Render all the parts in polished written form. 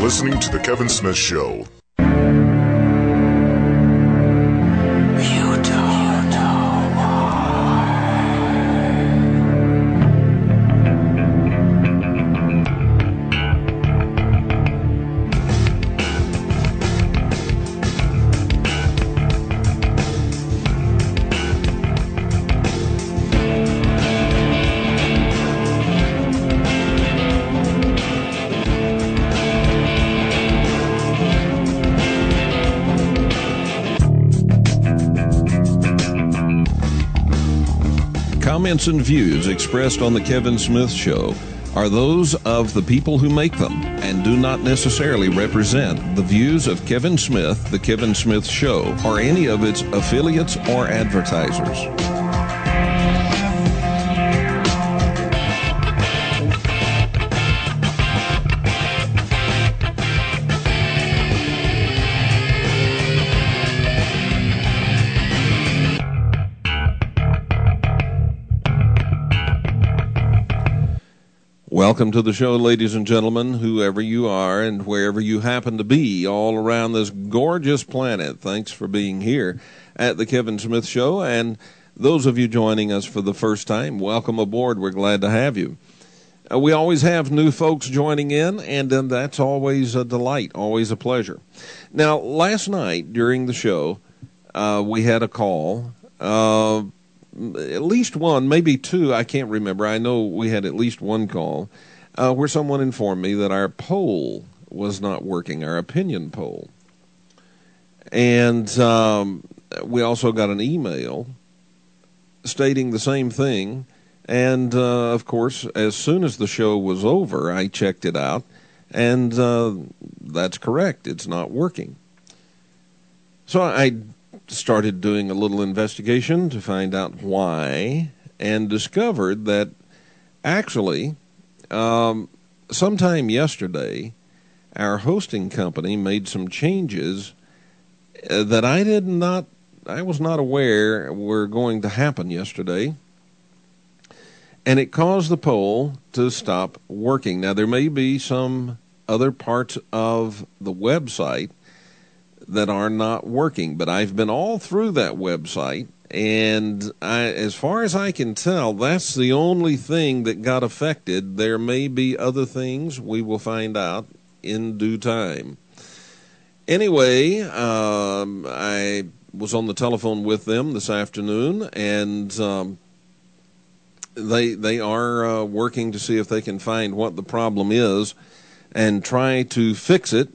listening to The Kevin Smith Show. Comments and views expressed on The Kevin Smith Show are those of the people who make them and do not necessarily represent the views of Kevin Smith, The Kevin Smith Show, or any of its affiliates or advertisers. Welcome to the show, ladies and gentlemen, whoever you are and wherever you happen to be all around this gorgeous planet. Thanks for being here at the Kevin Smith Show. And those of you joining us for the first time, welcome aboard. We're glad to have you. We always have new folks joining in, and that's always a delight, always a pleasure. Now, last night during the show, we had a call. At least one, maybe two, I can't remember. I know we had at least one call where someone informed me that our poll was not working, our opinion poll. And we also got an email stating the same thing. And, of course, as soon as the show was over, I checked it out, and that's correct. It's not working. So I started doing a little investigation to find out why, and discovered that actually sometime yesterday our hosting company made some changes that I was not aware were going to happen yesterday, and it caused the poll to stop working. Now, there may be some other parts of the website that are not working, but I've been all through that website, and as far as I can tell, that's the only thing that got affected. There may be other things. We will find out in due time. Anyway, I was on the telephone with them this afternoon, and they are working to see if they can find what the problem is and try to fix it.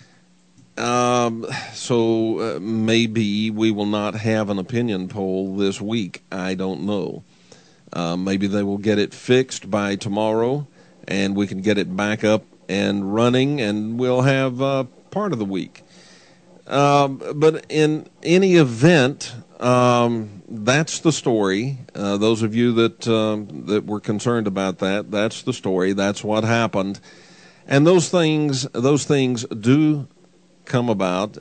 So maybe we will not have an opinion poll this week. I don't know. Maybe they will get it fixed by tomorrow, and we can get it back up and running, and we'll have part of the week. But in any event, that's the story. Those of you that were concerned about that, that's the story. That's what happened. And those things do come about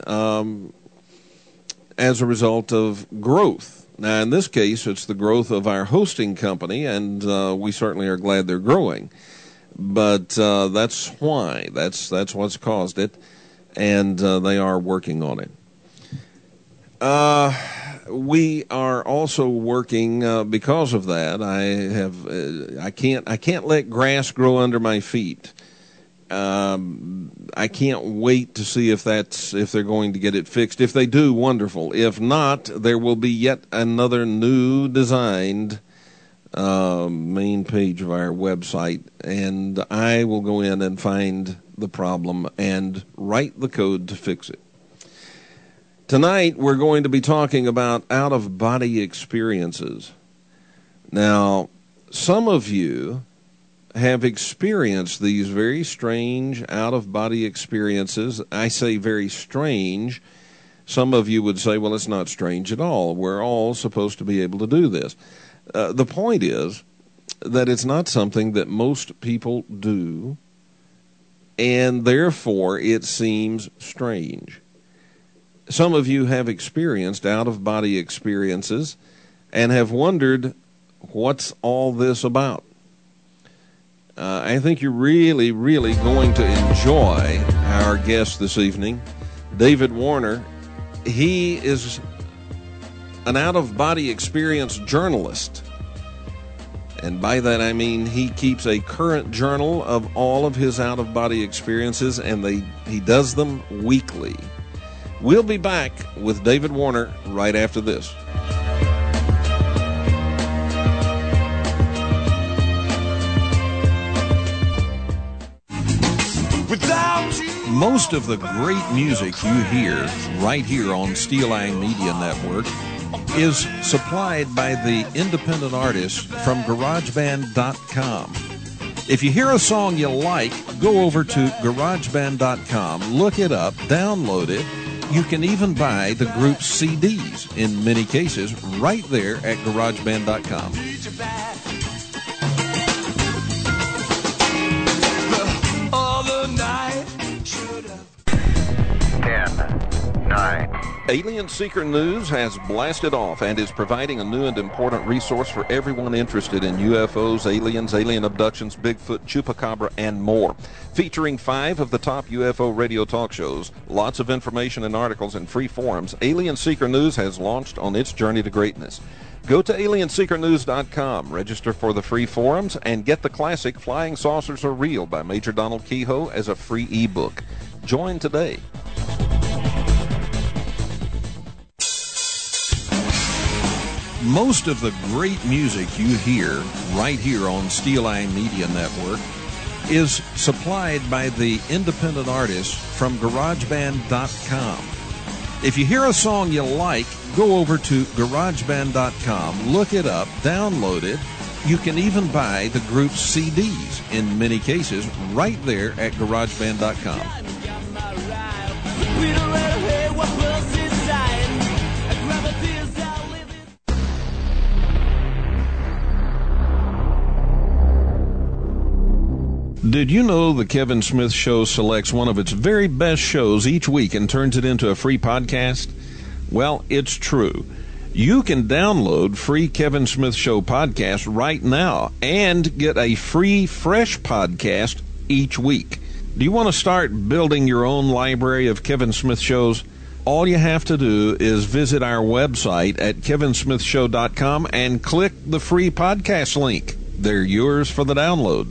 as a result of growth. Now, in this case, it's the growth of our hosting company, and we certainly are glad they're growing. But that's why. That's what's caused it, and they are working on it. We are also working because of that. I can't let grass grow under my feet. I can't wait to see if they're going to get it fixed. If they do, wonderful. If not, there will be yet another new designed main page of our website, and I will go in and find the problem and write the code to fix it. Tonight, we're going to be talking about out-of-body experiences. Now, some of you have experienced these very strange out-of-body experiences. I say very strange. Some of you would say, well, it's not strange at all. We're all supposed to be able to do this. The point is that it's not something that most people do, and therefore it seems strange. Some of you have experienced out-of-body experiences and have wondered, what's all this about? I think you're really, really going to enjoy our guest this evening, David Warner. He is an out-of-body experience journalist. And by that I mean he keeps a current journal of all of his out-of-body experiences, and he does them weekly. We'll be back with David Warner right after this. Most of the great music you hear right here on Steel Line Media Network is supplied by the independent artists from GarageBand.com. If you hear a song you like, go over to GarageBand.com, look it up, download it. You can even buy the group's CDs, in many cases, right there at GarageBand.com. 10, 9. Alien Seeker News has blasted off and is providing a new and important resource for everyone interested in UFOs, aliens, alien abductions, Bigfoot, Chupacabra, and more. Featuring 5 of the top UFO radio talk shows, lots of information and articles, and free forums, Alien Seeker News has launched on its journey to greatness. Go to alienseekernews.com, register for the free forums, and get the classic Flying Saucers Are Real by Major Donald Kehoe as a free ebook. Join today. Most of the great music you hear right here on Steel Line Media Network is supplied by the independent artists from GarageBand.com. If you hear a song you like, go over to GarageBand.com, look it up, download it. You can even buy the group's CDs, in many cases, right there at GarageBand.com. Did you know the Kevin Smith Show selects one of its very best shows each week and turns it into a free podcast? Well, it's true. You can download free Kevin Smith Show podcast right now and get a free fresh podcast each week. Do you want to start building your own library of Kevin Smith shows? All you have to do is visit our website at kevinsmithshow.com and click the free podcast link. They're yours for the download.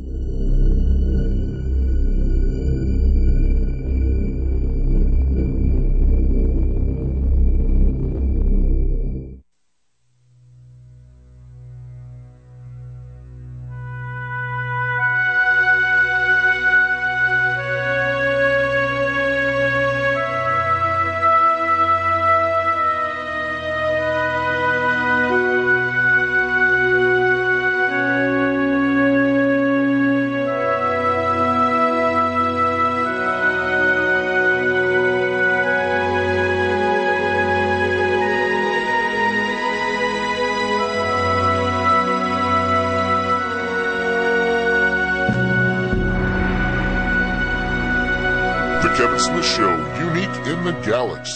Kevin Smith Show, unique in the galaxy.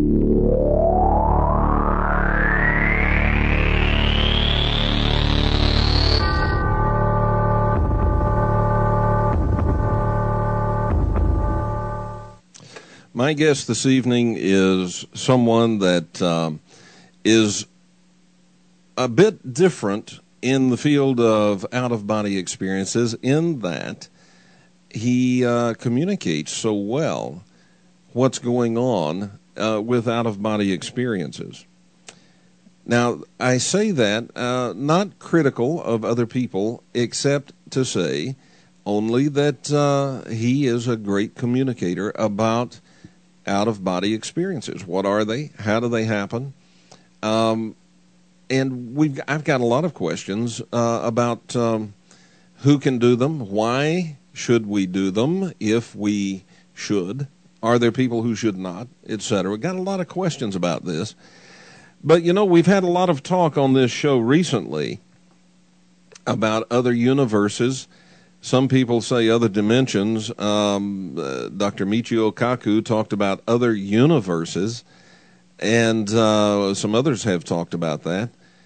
My guest this evening is someone that is a bit different in the field of out-of-body experiences, in that he communicates so well what's going on with out-of-body experiences. Now, I say that not critical of other people, except to say only that he is a great communicator about out-of-body experiences. What are they? How do they happen? And I've got a lot of questions about who can do them, why should we do them, if we should, are there people who should not, etc. We've got a lot of questions about this. But, you know, we've had a lot of talk on this show recently about other universes. Some people say other dimensions. Dr. Michio Kaku talked about other universes, and some others have talked about that.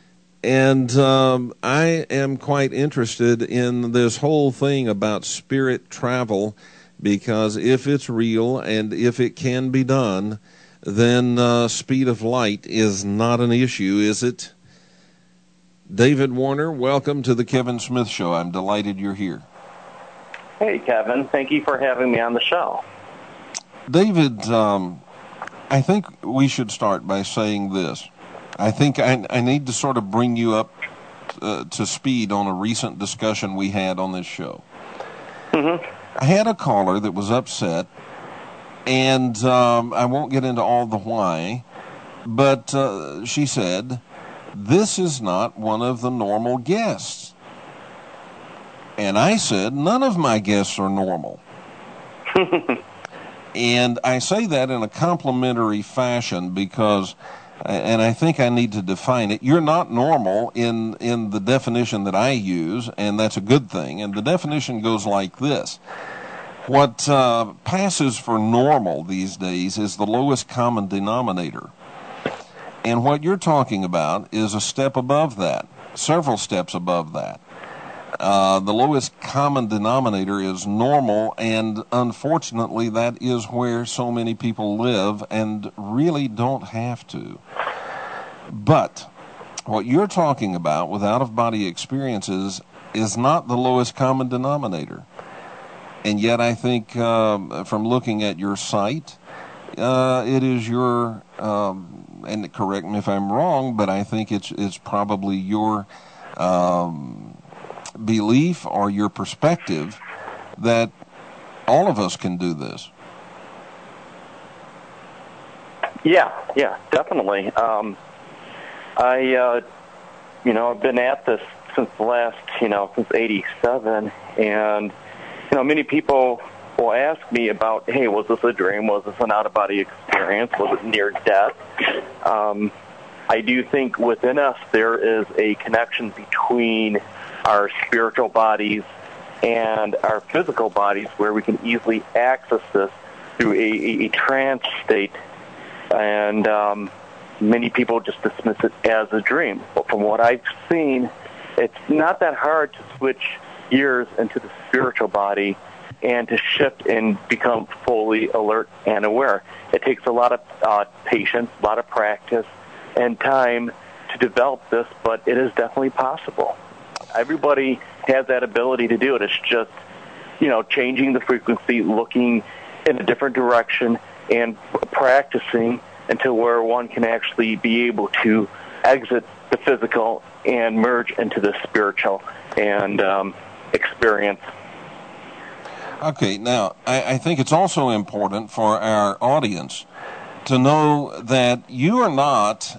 And I am quite interested in this whole thing about spirit travel, because if it's real and if it can be done, then speed of light is not an issue, is it? David Warner, welcome to the Kevin Smith Show. I'm delighted you're here. Hey, Kevin. Thank you for having me on the show. David, I think we should start by saying this. I think I need to sort of bring you up to speed on a recent discussion we had on this show. Mm-hmm. I had a caller that was upset, and I won't get into all the why, but she said, "This is not one of the normal guests." And I said, "None of my guests are normal." And I say that in a complimentary fashion because, and I think I need to define it, you're not normal in the definition that I use, and that's a good thing. And the definition goes like this. What passes for normal these days is the lowest common denominator. And what you're talking about is a step above that, several steps above that. The lowest common denominator is normal, and unfortunately that is where so many people live and really don't have to. But what you're talking about with out-of-body experiences is not the lowest common denominator. And yet I think from looking at your site, it is your, and correct me if I'm wrong, but I think it's probably your belief or your perspective that all of us can do this. Yeah, definitely. I've been at this since since '87, and many people will ask me about, hey, was this a dream? Was this an out-of-body experience? Was it near death? I do think within us there is a connection between our spiritual bodies and our physical bodies where we can easily access this through a trance state. And many people just dismiss it as a dream. But from what I've seen, it's not that hard to switch gears into the spiritual body and to shift and become fully alert and aware. It takes a lot of patience, a lot of practice, and time to develop this, but it is definitely possible. Everybody has that ability to do it. It's just, changing the frequency, looking in a different direction, and practicing until where one can actually be able to exit the physical and merge into the spiritual and experience. Okay, now, I think it's also important for our audience to know that you are not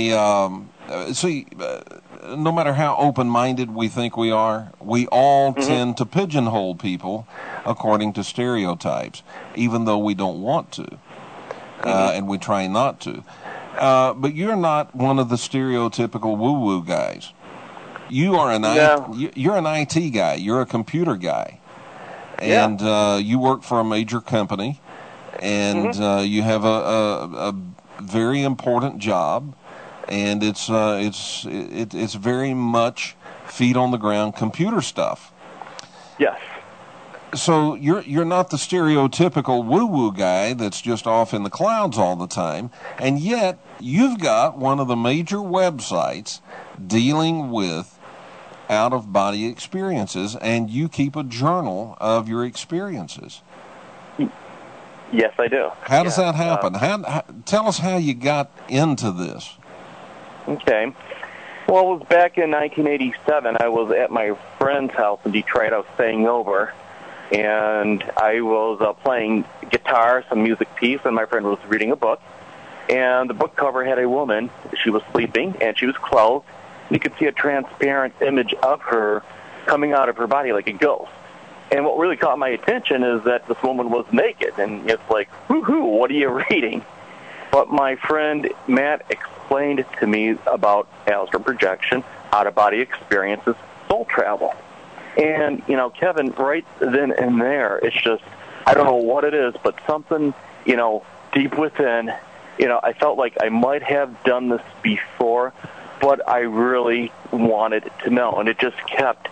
no matter how open-minded we think we are, we all tend to pigeonhole people according to stereotypes, even though we don't want to, and we try not to. But you're not one of the stereotypical woo-woo guys. You are you're an IT guy. You're a computer guy. And you work for a major company, and you have a very important job, and it's very much feet on the ground computer stuff. Yes. So you're not the stereotypical woo-woo guy that's just off in the clouds all the time, and yet you've got one of the major websites dealing with out-of-body experiences, and you keep a journal of your experiences. Yes, I do. How does that happen? Tell us how you got into this. Okay. Well, it was back in 1987. I was at my friend's house in Detroit. I was staying over, and I was playing guitar, some music piece, and my friend was reading a book. And the book cover had a woman. She was sleeping, and she was clothed. You could see a transparent image of her coming out of her body like a ghost. And what really caught my attention is that this woman was naked. And it's like, whoo-hoo, what are you reading? But my friend Matt explained to me about astral projection, out-of-body experiences, soul travel. And, Kevin, right then and there, it's just, I don't know what it is, but something, deep within, I felt like I might have done this before, but I really wanted to know, and it just kept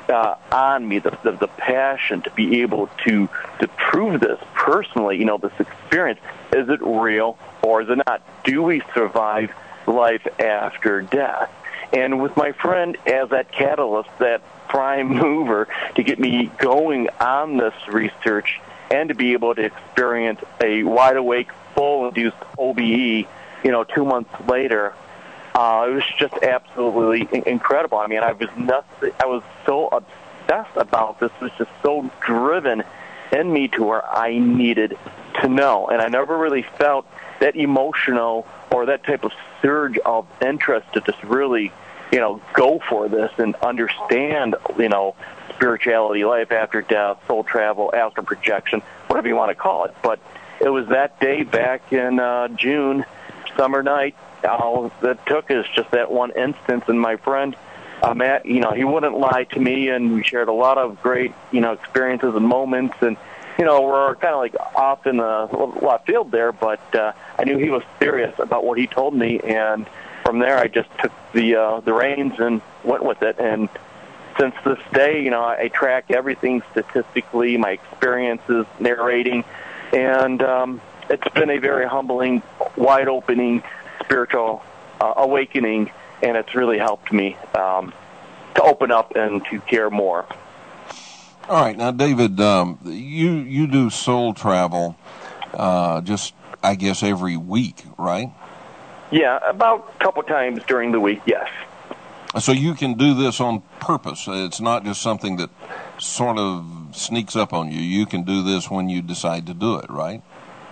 on me, the passion to be able to prove this personally, this experience. Is it real or is it not? Do we survive life after death? And with my friend as that catalyst, that prime mover to get me going on this research and to be able to experience a wide-awake, full-induced OBE, 2 months later, it was just absolutely incredible. I mean, I was so obsessed about this. It was just so driven in me to where I needed to know. And I never really felt that emotional or that type of surge of interest to just really, go for this and understand, spirituality, life after death, soul travel, astral projection, whatever you want to call it. But it was that day back in June, summer night, all that took is just that one instance. And my friend, Matt, he wouldn't lie to me, and we shared a lot of great, experiences and moments. And, we're kind of like off in the left field there, but I knew he was serious about what he told me. And from there, I just took the reins and went with it. And since this day, I track everything statistically, my experiences, narrating, and it's been a very humbling, wide-opening spiritual awakening, and it's really helped me to open up and to care more. All right, now, David, you do soul travel just, I guess, every week, right? Yeah, about a couple times during the week, yes. So you can do this on purpose. It's not just something that sort of sneaks up on you. You can do this when you decide to do it, right?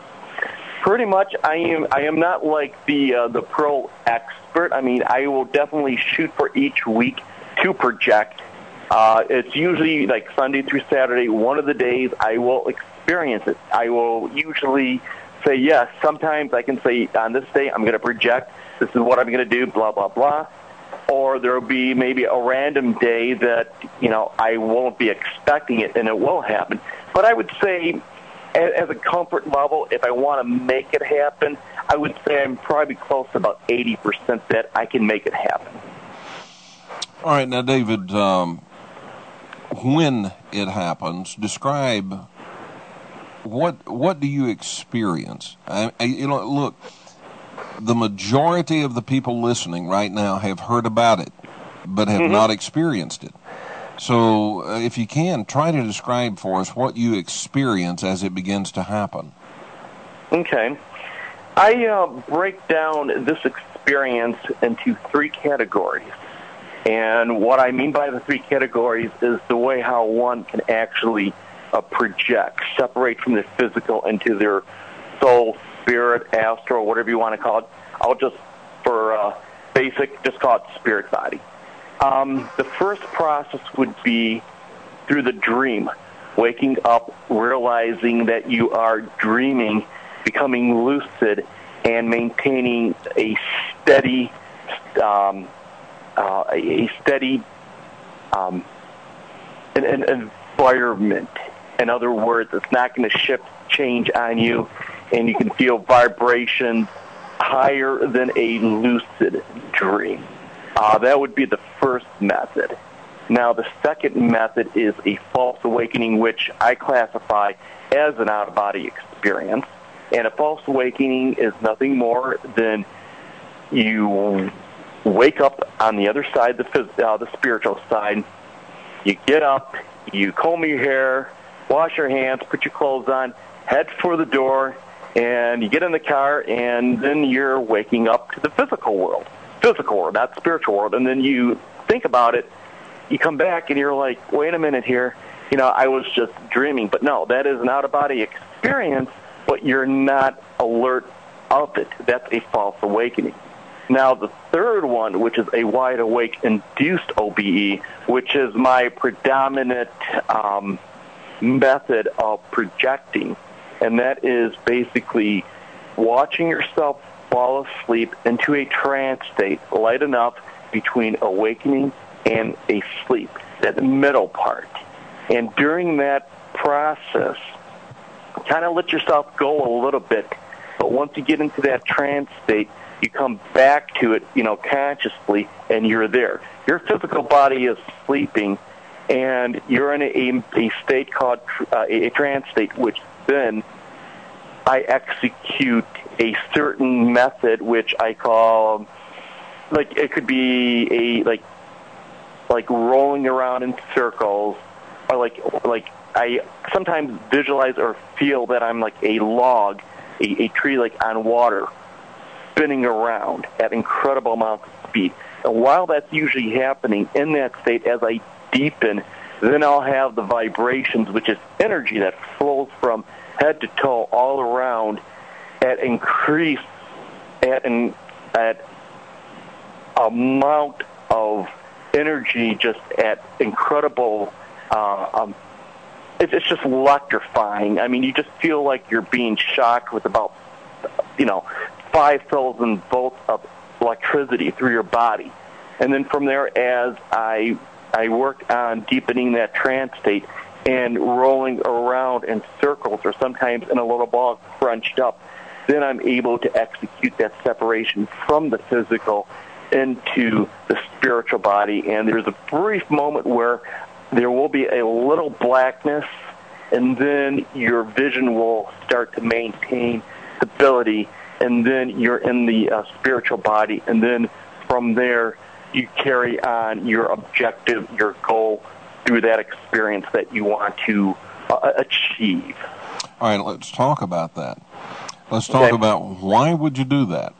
Pretty much. I am not like the pro expert. I mean, I will definitely shoot for each week to project. It's usually like Sunday through Saturday, one of the days I will experience it. I will usually say yes. Sometimes I can say, on this day, I'm going to project. This is what I'm going to do, blah, blah, blah. Or there will be maybe a random day that, I won't be expecting it, and it will happen. But I would say, as a comfort level, if I want to make it happen, I would say I'm probably close to about 80% that I can make it happen. All right, now, David, when it happens, describe what do you experience? Look, the majority of the people listening right now have heard about it, but have not experienced it. So if you can, try to describe for us what you experience as it begins to happen. Okay. I break down this experience into 3 categories. And what I mean by the 3 categories is the way how one can actually project, separate from the physical into their soul, spirit, astral, whatever you want to call it. I'll just, for basic, just call it spirit body. The first process would be through the dream, waking up, realizing that you are dreaming, becoming lucid, and maintaining a steady an environment. In other words, it's not going to shift, change on you, and you can feel vibrations higher than a lucid dream. That would be the first method. Now, the second method is a false awakening, which I classify as an out-of-body experience. And a false awakening is nothing more than you wake up on the other side, the spiritual side. You get up, you comb your hair, wash your hands, put your clothes on, head for the door, and you get in the car, and then you're waking up to the physical world, not spiritual world. And then you think about it, you come back, and you're like, wait a minute here, I was just dreaming. But no, that is an out-of-body experience, but you're not alert of it. That's a false awakening. Now, the third one, which is a wide-awake induced OBE, which is my predominant method of projecting, and that is basically watching yourself fall asleep into a trance state, light enough between awakening and a sleep, that middle part. And during that process, kind of let yourself go a little bit But once you get into that trance state, you come back to it, consciously, and you're there. Your physical body is sleeping, and you're in a state called a trance state, which then I execute a certain method, which I call, it could be like rolling around in circles, or like I sometimes visualize or feel that I'm like a log, a tree like on water, spinning around at incredible amounts of speed. And while that's usually happening in that state, as I deepen, then I'll have the vibrations, which is energy that flows from head to toe all around at increase at amount of energy, just at incredible. It's just electrifying. I mean, you just feel like you're being shocked with about 5,000 volts of electricity through your body. And then from there, as I worked on deepening that trance state and rolling around in circles, or sometimes in a little ball crunched up, then I'm able to execute that separation from the physical into the spiritual body. And there's a brief moment where there will be a little blackness, and then your vision will start to maintain stability, and then you're in the spiritual body, and then from there you carry on your objective, your goal, through that experience that you want to achieve. All right, let's talk about that. Let's talk about why would you do that?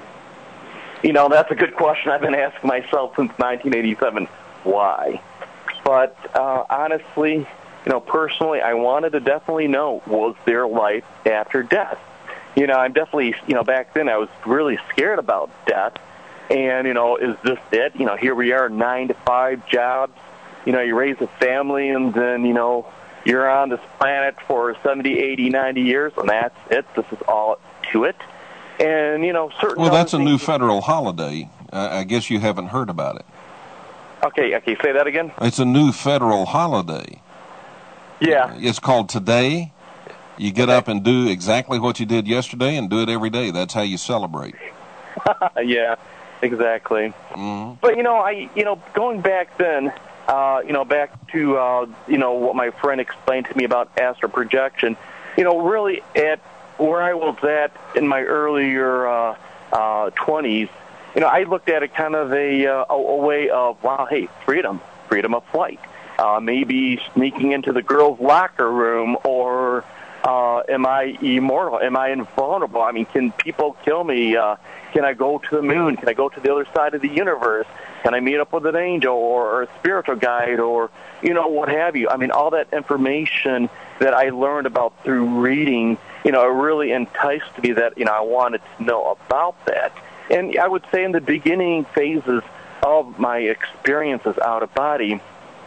That's a good question. I've been asking myself since 1987, why? But honestly, personally, I wanted to definitely know, was there life after death? I'm definitely, back then I was really scared about death. And, is this it? Here we are, 9-to-5 jobs. You raise a family, and then, you're on this planet for 70, 80, 90 years, and that's it. This is all to it. And, certain... Well, that's a new federal holiday. I guess you haven't heard about it. Okay, say that again? It's a new federal holiday. Yeah. It's called Today. You get up and do exactly what you did yesterday and do it every day. That's how you celebrate. Yeah, exactly. Mm-hmm. But, going back then, back to, what my friend explained to me about astral projection, really at where I was at in my earlier 20s, I looked at it kind of a way of, wow, hey, freedom of flight. Maybe sneaking into the girls' locker room, or am I immortal? Am I invulnerable? I mean, can people kill me? Can I go to the moon? Can I go to the other side of the universe? Can I meet up with an angel or a spiritual guide, or, what have you? I mean, all that information that I learned about through reading, it really enticed me that, I wanted to know about that. And I would say in the beginning phases of my experiences out of body,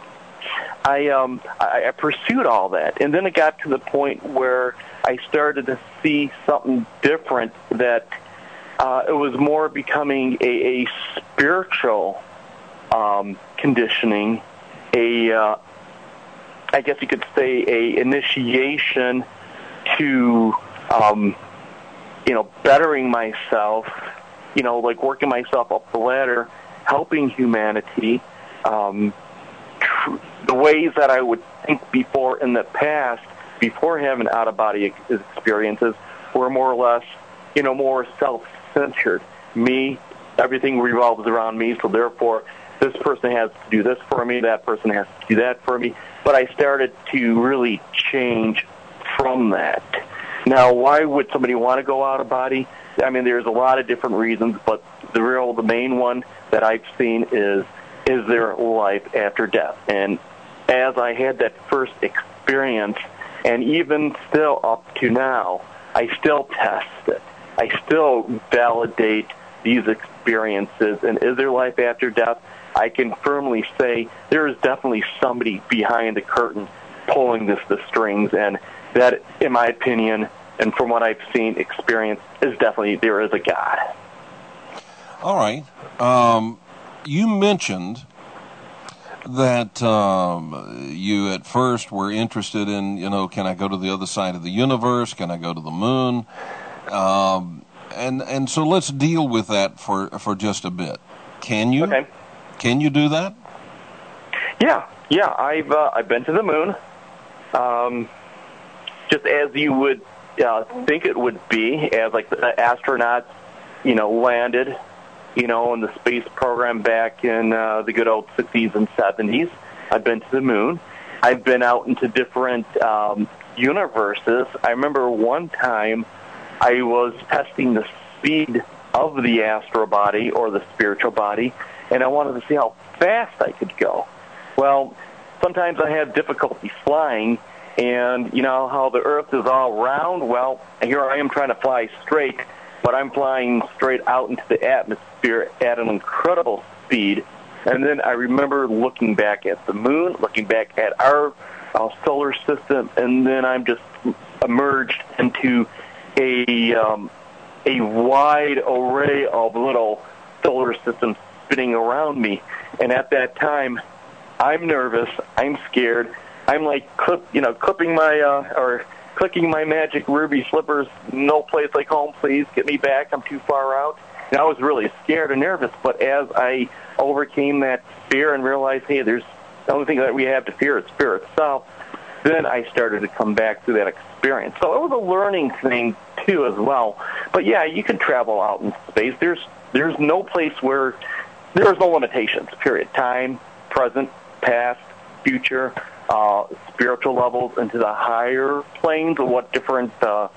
I pursued all that. And then it got to the point where I started to see something different, that it was more becoming a spiritual conditioning, I guess you could say a initiation to, bettering myself, like working myself up the ladder, helping humanity, the ways that I would think before in the past, before having out-of-body experiences, were more or less, more self-centered. Me, everything revolves around me, so therefore this person has to do this for me, that person has to do that for me. But I started to really change from that. Now, why would somebody want to go out of body? I mean, there's a lot of different reasons, but the main one that I've seen is there life after death? And as I had that first experience, and even still up to now, I still test it. I still validate these experiences. And is there life after death? I can firmly say there is definitely somebody behind the curtain pulling the strings, and that, in my opinion, and from what I've seen, experience, is definitely there is a God. All right. You mentioned that you at first were interested in, can I go to the other side of the universe? Can I go to the moon? And so let's deal with that for just a bit. Can you? Okay. Can you do that? Yeah. I've been to the moon, just as you would think it would be, as like the astronauts, landed, in the space program back in the good old 60s and 70s. I've been to the moon. I've been out into different universes. I remember one time I was testing the speed of the astral body or the spiritual body, and I wanted to see how fast I could go. Well, sometimes I have difficulty flying, and you know how the Earth is all round? Well, here I am trying to fly straight, but I'm flying straight out into the atmosphere at an incredible speed. And then I remember looking back at the moon, looking back at our solar system, and then I'm just emerged into a wide array of little solar systems spinning around me. And at that time, I'm nervous, I'm scared, I'm like clipping my or clicking my magic ruby slippers. No place like home, please get me back. I'm too far out. And I was really scared and nervous. But as I overcame that fear and realized, hey, there's the only thing that we have to fear is fear itself, then I started to come back through that experience. So it was a learning thing too as well. But yeah, you can travel out in space. There's no place where there's no limitations. Period. Time, present, past, future, spiritual levels into the higher planes of what different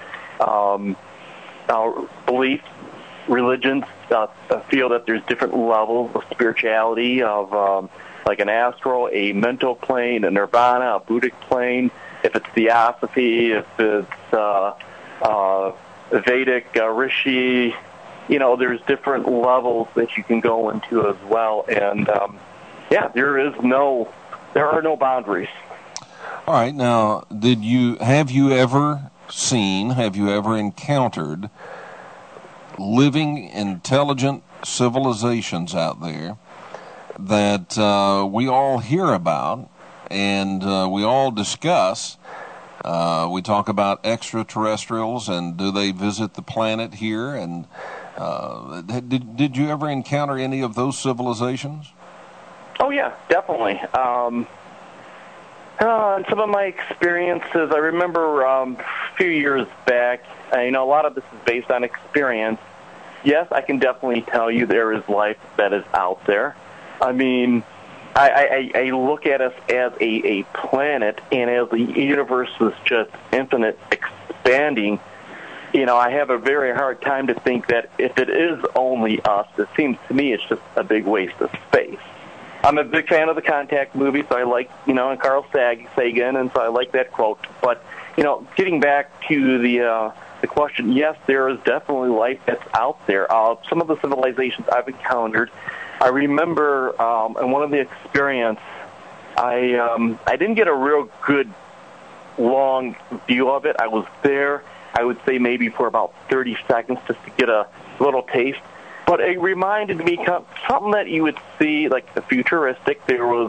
beliefs, religions feel that there's different levels of spirituality of like an astral, a mental plane, a nirvana, a Buddhic plane. If it's theosophy, if it's Vedic, Rishi, there's different levels that you can go into as well. And there are no boundaries. All right. Now, have you ever encountered living, intelligent civilizations out there that we all hear about and we all discuss? We talk about extraterrestrials and do they visit the planet here? And did you ever encounter any of those civilizations? Oh, yeah, definitely. In some of my experiences, I remember a few years back, a lot of this is based on experience. Yes, I can definitely tell you there is life that is out there. I mean, I look at us as a planet, and as the universe is just infinite expanding, I have a very hard time to think that if it is only us, it seems to me it's just a big waste of space. I'm a big fan of the Contact movie, so I like, and Carl Sagan, and so I like that quote. But, getting back to the question, yes, there is definitely life that's out there. Some of the civilizations I've encountered, I remember in one of the experience, I didn't get a real good long view of it. I was there, I would say maybe for about 30 seconds just to get a little taste. But it reminded me something that you would see, like the futuristic. There was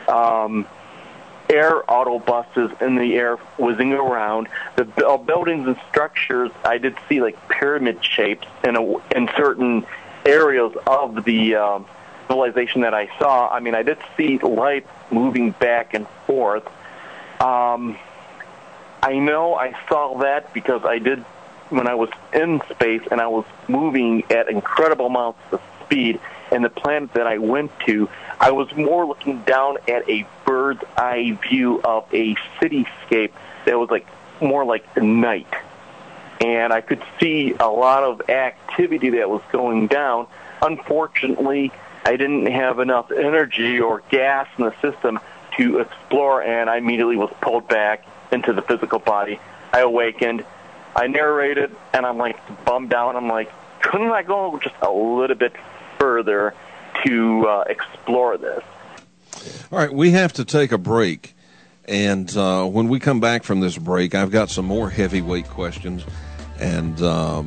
air autobuses in the air whizzing around. The buildings and structures, I did see like pyramid shapes in certain areas of the civilization that I saw. I mean, I did see light moving back and forth. I know I saw that because I did when I was in space and I was moving at incredible amounts of speed. And the planet that I went to, I was more looking down at a bird's eye view of a cityscape that was like more like the night. And I could see a lot of activity that was going down. Unfortunately, I didn't have enough energy or gas in the system to explore, and I immediately was pulled back into the physical body. I awakened. I narrated, and I'm like bummed out. I'm like, couldn't I go just a little bit further to explore this? All right, we have to take a break. And when we come back from this break, I've got some more heavyweight questions and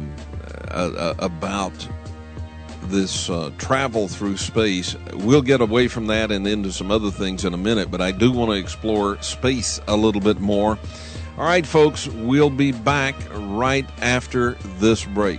about this travel through space. We'll get away from that and into some other things in a minute, but I do want to explore space a little bit more. All right, folks, we'll be back right after this break.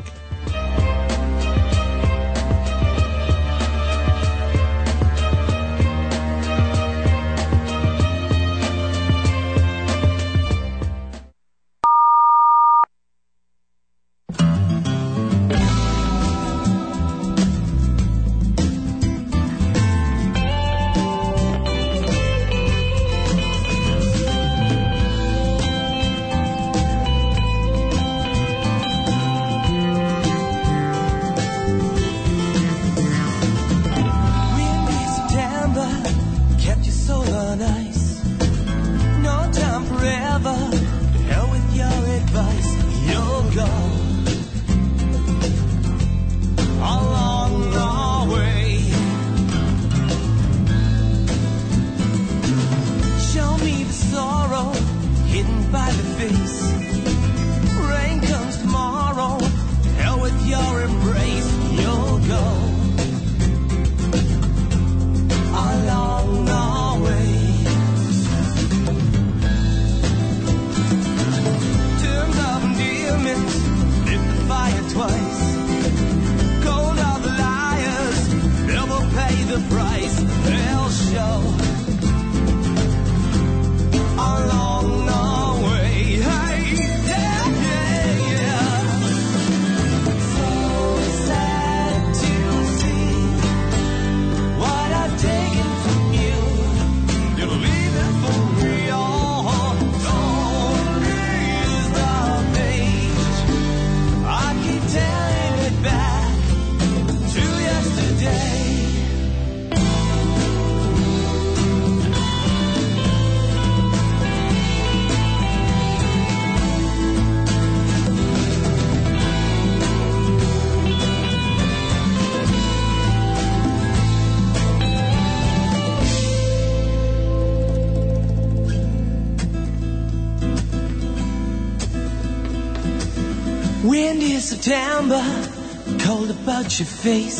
Windy September, cold about your face.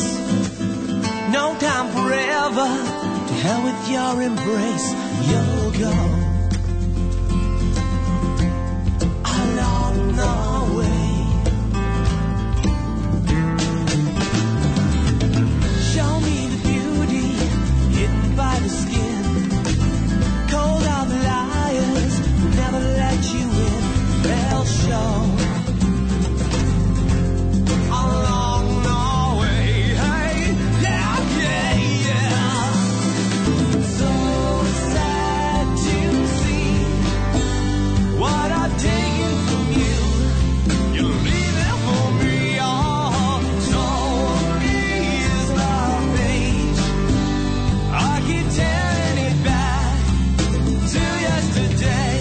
No time forever, to hell with your embrace. You'll go along the way. Show me the beauty hidden by the skin. Cold are the liars who never let you in. They'll show along the way. Hey, yeah, yeah, yeah. So sad to see what I've taken from you. You're leaving for me. Oh, story is the page. I keep tearing it back to yesterday.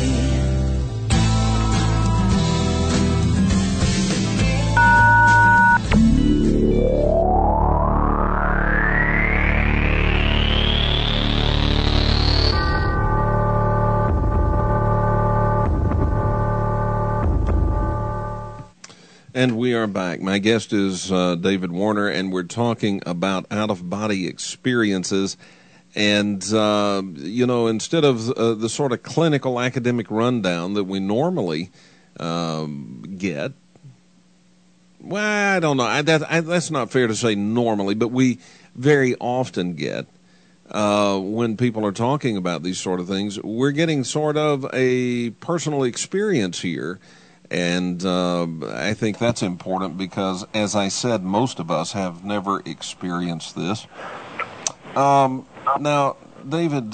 And we are back. My guest is David Warner, and we're talking about out-of-body experiences. And, instead of the sort of clinical academic rundown that we normally get, well, I don't know. That's not fair to say normally, but we very often get when people are talking about these sort of things, we're getting sort of a personal experience here. And I think that's important because, as I said, most of us have never experienced this. Now, David,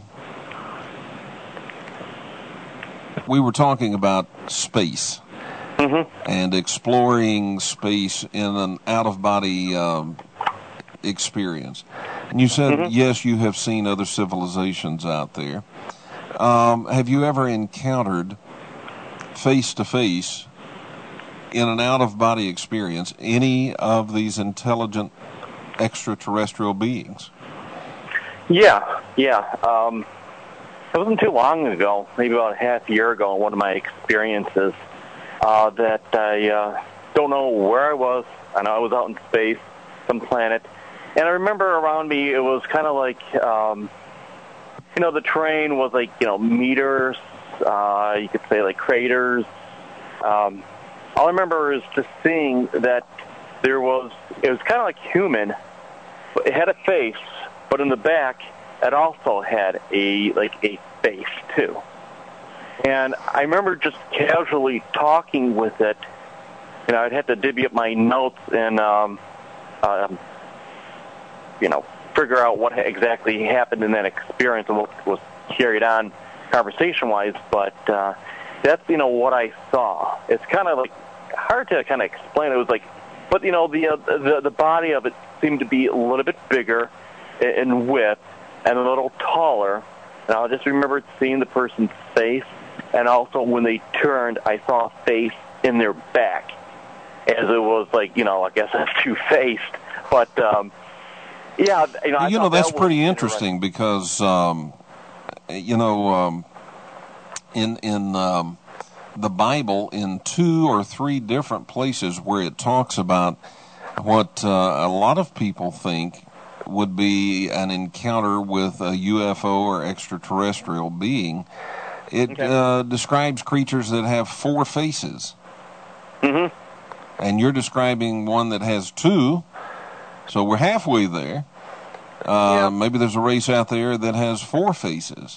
we were talking about space and exploring space in an out-of-body experience. And you said, yes, you have seen other civilizations out there. Have you ever encountered face-to-face in an out-of-body experience any of these intelligent extraterrestrial beings? Yeah. It wasn't too long ago, maybe about a half year ago, one of my experiences that I don't know where I was. I know I was out in space, some planet, and I remember around me it was kind of like, the terrain was like, meters you could say like craters. All I remember is just seeing that it was kind of like human, but it had a face, but in the back it also had a face too. And I remember just casually talking with it. You know, I'd have to divvy up my notes and, figure out what exactly happened in that experience and what was carried on conversation-wise. But that's, what I saw. It's kind of like hard to kind of explain. It was like, but, the body of it seemed to be a little bit bigger in width and a little taller. And I just remembered seeing the person's face. And also when they turned, I saw a face in their back. As it was like, I guess it's two-faced. But, yeah. That's pretty interesting because, in the Bible, in 2 or 3 different places where it talks about what a lot of people think would be an encounter with a UFO or extraterrestrial being, it describes creatures that have 4 faces. Mm-hmm. And you're describing one that has 2, so we're halfway there. Maybe there's a race out there that has 4 faces.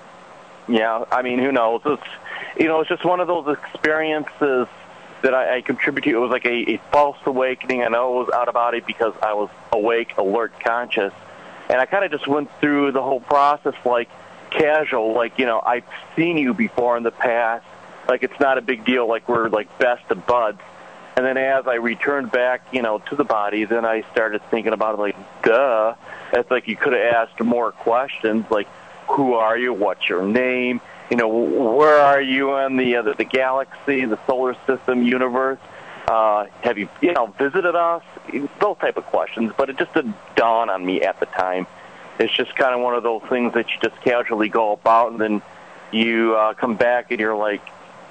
Yeah, I mean, who knows? It's just one of those experiences that I contribute to. It was like a false awakening. I know it was out of body because I was awake, alert, conscious. And I kind of just went through the whole process like casual, like, I've seen you before in the past. Like, it's not a big deal, like we're like best of buds. And then as I returned back, to the body, then I started thinking about it like, duh. It's like you could have asked more questions, like, who are you? What's your name? Where are you in the galaxy, the solar system, universe? Have you, visited us? Those type of questions. But it just didn't dawn on me at the time. It's just kind of one of those things that you just casually go about, and then you come back and you're like,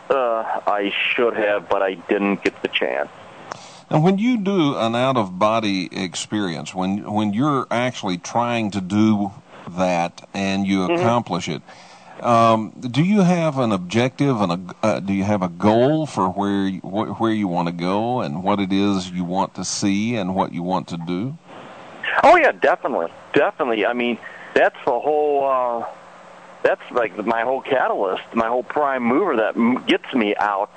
I should have, but I didn't get the chance. And when you do an out-of-body experience, when you're actually trying to do that and you accomplish it, do you have an objective and do you have a goal for where you want to go and what it is you want to see and what you want to do? Oh yeah, definitely. I mean, that's the whole. That's like my whole catalyst, my whole prime mover that gets me out.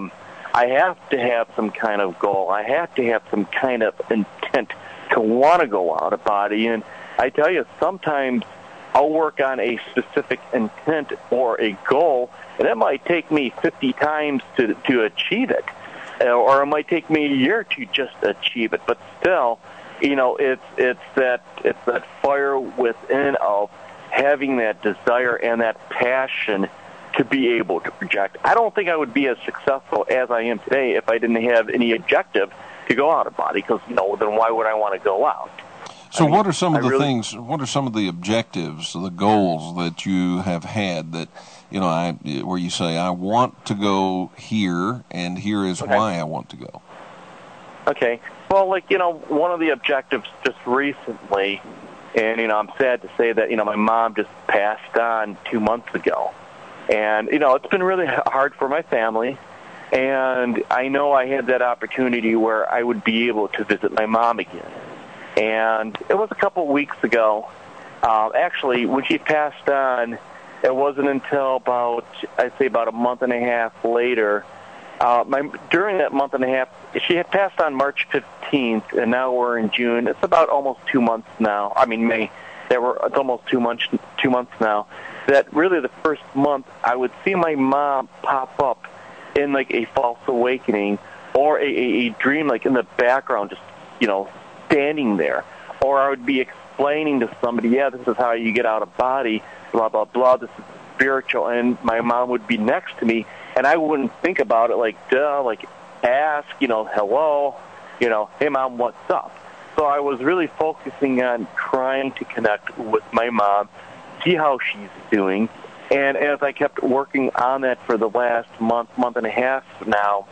I have to have some kind of goal. I have to have some kind of intent to want to go out of body. And I tell you, sometimes I'll work on a specific intent or a goal, and it might take me 50 times to achieve it, or it might take me a year to just achieve it. But still, it's that fire within of having that desire and that passion to be able to project. I don't think I would be as successful as I am today if I didn't have any objective to go out of body, because, then why would I want to go out? So what are some of the things, what are some of the objectives, the goals that you have had that, where you say, I want to go here, and here is why I want to go? Okay. Well, one of the objectives just recently, and, I'm sad to say that, my mom just passed on 2 months ago. And, it's been really hard for my family. And I know I had that opportunity where I would be able to visit my mom again. And it was a couple weeks ago. Actually, when she passed on, it wasn't until about a month and a half later. During that month and a half, she had passed on March 15th, and now we're in June. It's about almost 2 months now. I mean, May. It's almost 2 months now. That really the first month, I would see my mom pop up in like a false awakening or a dream, like in the background, just, standing there. Or I would be explaining to somebody, this is how you get out of body, blah, blah, blah, this is spiritual. And my mom would be next to me, and I wouldn't think about it like, ask, hello, hey, Mom, what's up? So I was really focusing on trying to connect with my mom, see how she's doing. And as I kept working on that for the last month and a half now,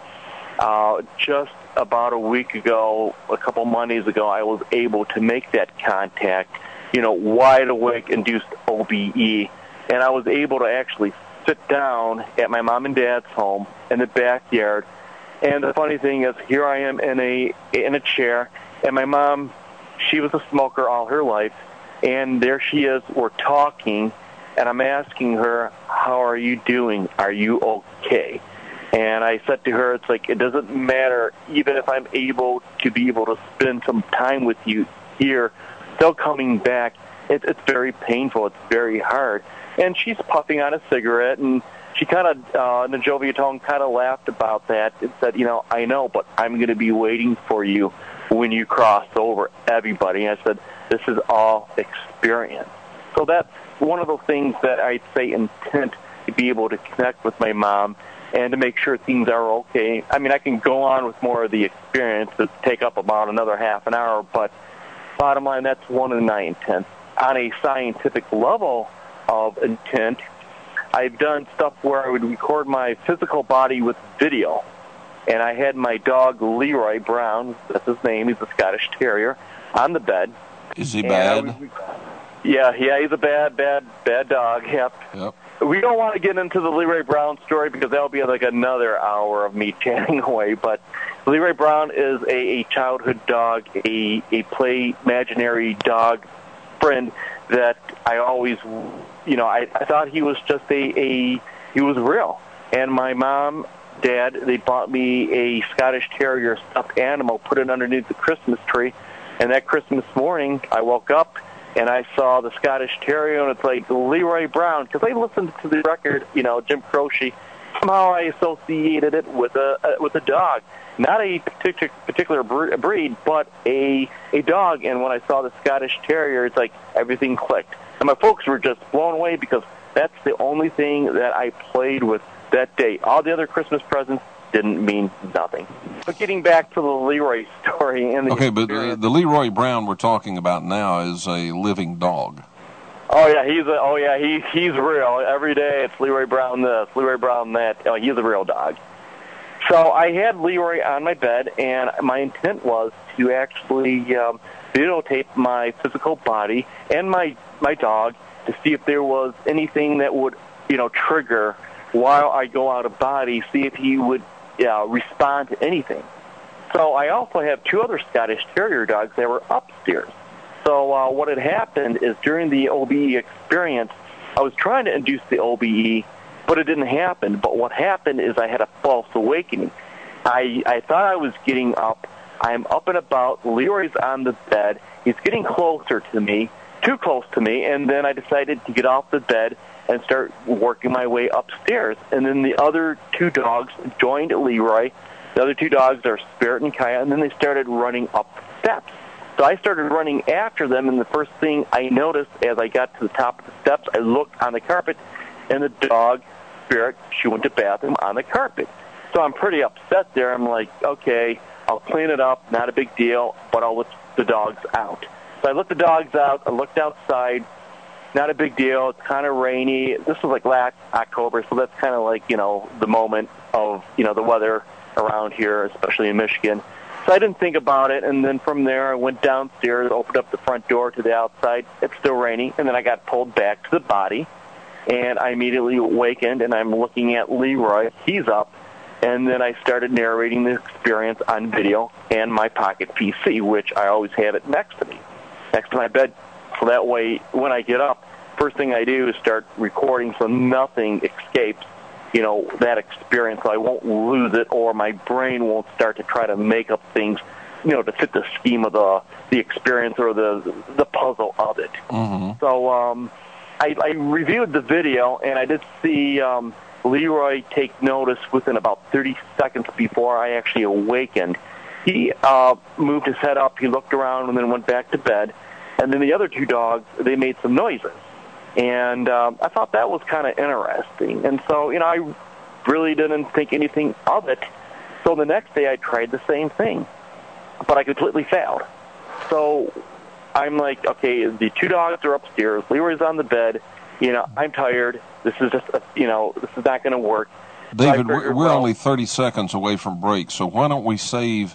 just about a week ago, a couple Mondays ago, I was able to make that contact, wide awake induced OBE, and I was able to actually sit down at my mom and dad's home in the backyard. And the funny thing is, here I am in a chair, and my mom, she was a smoker all her life, and there she is, we're talking, and I'm asking her, how are you doing? Are you okay? And I said to her, it's like, it doesn't matter, even if I'm able to spend some time with you here, still coming back, it's very painful, it's very hard. And she's puffing on a cigarette, and she kind of, in a jovial tone, kind of laughed about that and said, I know, but I'm going to be waiting for you when you cross over, everybody. And I said, this is all experience. So that's one of those things that I'd say intent to be able to connect with my mom and to make sure things are okay. I mean, I can go on with more of the experience to take up about another half an hour, but bottom line, that's one of my intents. On a scientific level of intent, I've done stuff where I would record my physical body with video. And I had my dog, Leroy Brown, that's his name, he's a Scottish Terrier, on the bed. Is he bad? Yeah, he's a bad dog, yep. We don't want to get into the Leroy Brown story because that'll be like another hour of me chatting away. But Leroy Brown is a childhood dog, a play imaginary dog friend that I always, I thought he was just he was real. And my mom, Dad, they bought me a Scottish Terrier stuffed animal, put it underneath the Christmas tree. And that Christmas morning, I woke up and I saw the Scottish Terrier, and it's like Leroy Brown, because I listened to the record, Jim Croce. Somehow I associated it with a dog, not a particular breed, but a dog. And when I saw the Scottish Terrier, it's like everything clicked. And my folks were just blown away because that's the only thing that I played with that day. All the other Christmas presents didn't mean nothing. But getting back to the Leroy story and the the Leroy Brown we're talking about now is a living dog. Oh yeah, he's real. Every day it's Leroy Brown this, Leroy Brown that. Oh, he's a real dog. So I had Leroy on my bed, and my intent was to actually videotape my physical body and my dog to see if there was anything that would trigger while I go out of body, see if he would respond to anything. So I also have two other Scottish Terrier dogs that were upstairs. So what had happened is during the OBE experience, I was trying to induce the OBE, but it didn't happen. But what happened is I had a false awakening. I thought I was getting up. I'm up and about. Leroy's on the bed. He's getting closer to me, too close to me, and then I decided to get off the bed and start working my way upstairs. And then the other two dogs joined Leroy. The other two dogs are Spirit and Kaya, and then they started running up the steps. So I started running after them, and the first thing I noticed as I got to the top of the steps, I looked on the carpet, and the dog, Spirit, she went to bathroom on the carpet. So I'm pretty upset there. I'm like, okay, I'll clean it up, not a big deal, but I'll let the dogs out. So I let the dogs out. I looked outside. Not a big deal. It's kind of rainy. This was like last October, so that's kind of like, the moment of, the weather around here, especially in Michigan. So I didn't think about it, and then from there I went downstairs, opened up the front door to the outside. It's still raining, and then I got pulled back to the body, and I immediately awakened, and I'm looking at Leroy. He's up, and then I started narrating the experience on video and my pocket PC, which I always have it next to me, next to my bed. So that way, when I get up, first thing I do is start recording so nothing escapes, that experience. So I won't lose it, or my brain won't start to try to make up things, to fit the scheme of the experience or the puzzle of it. Mm-hmm. So I reviewed the video, and I did see Leroy take notice within about 30 seconds before I actually awakened. He moved his head up, he looked around, and then went back to bed. And then the other two dogs, they made some noises. And I thought that was kind of interesting. And so, I really didn't think anything of it. So the next day I tried the same thing, but I completely failed. So I'm like, okay, the two dogs are upstairs. Leroy's on the bed. I'm tired. This is just, this is not going to work. David, so we're only 30 seconds away from break, so why don't we save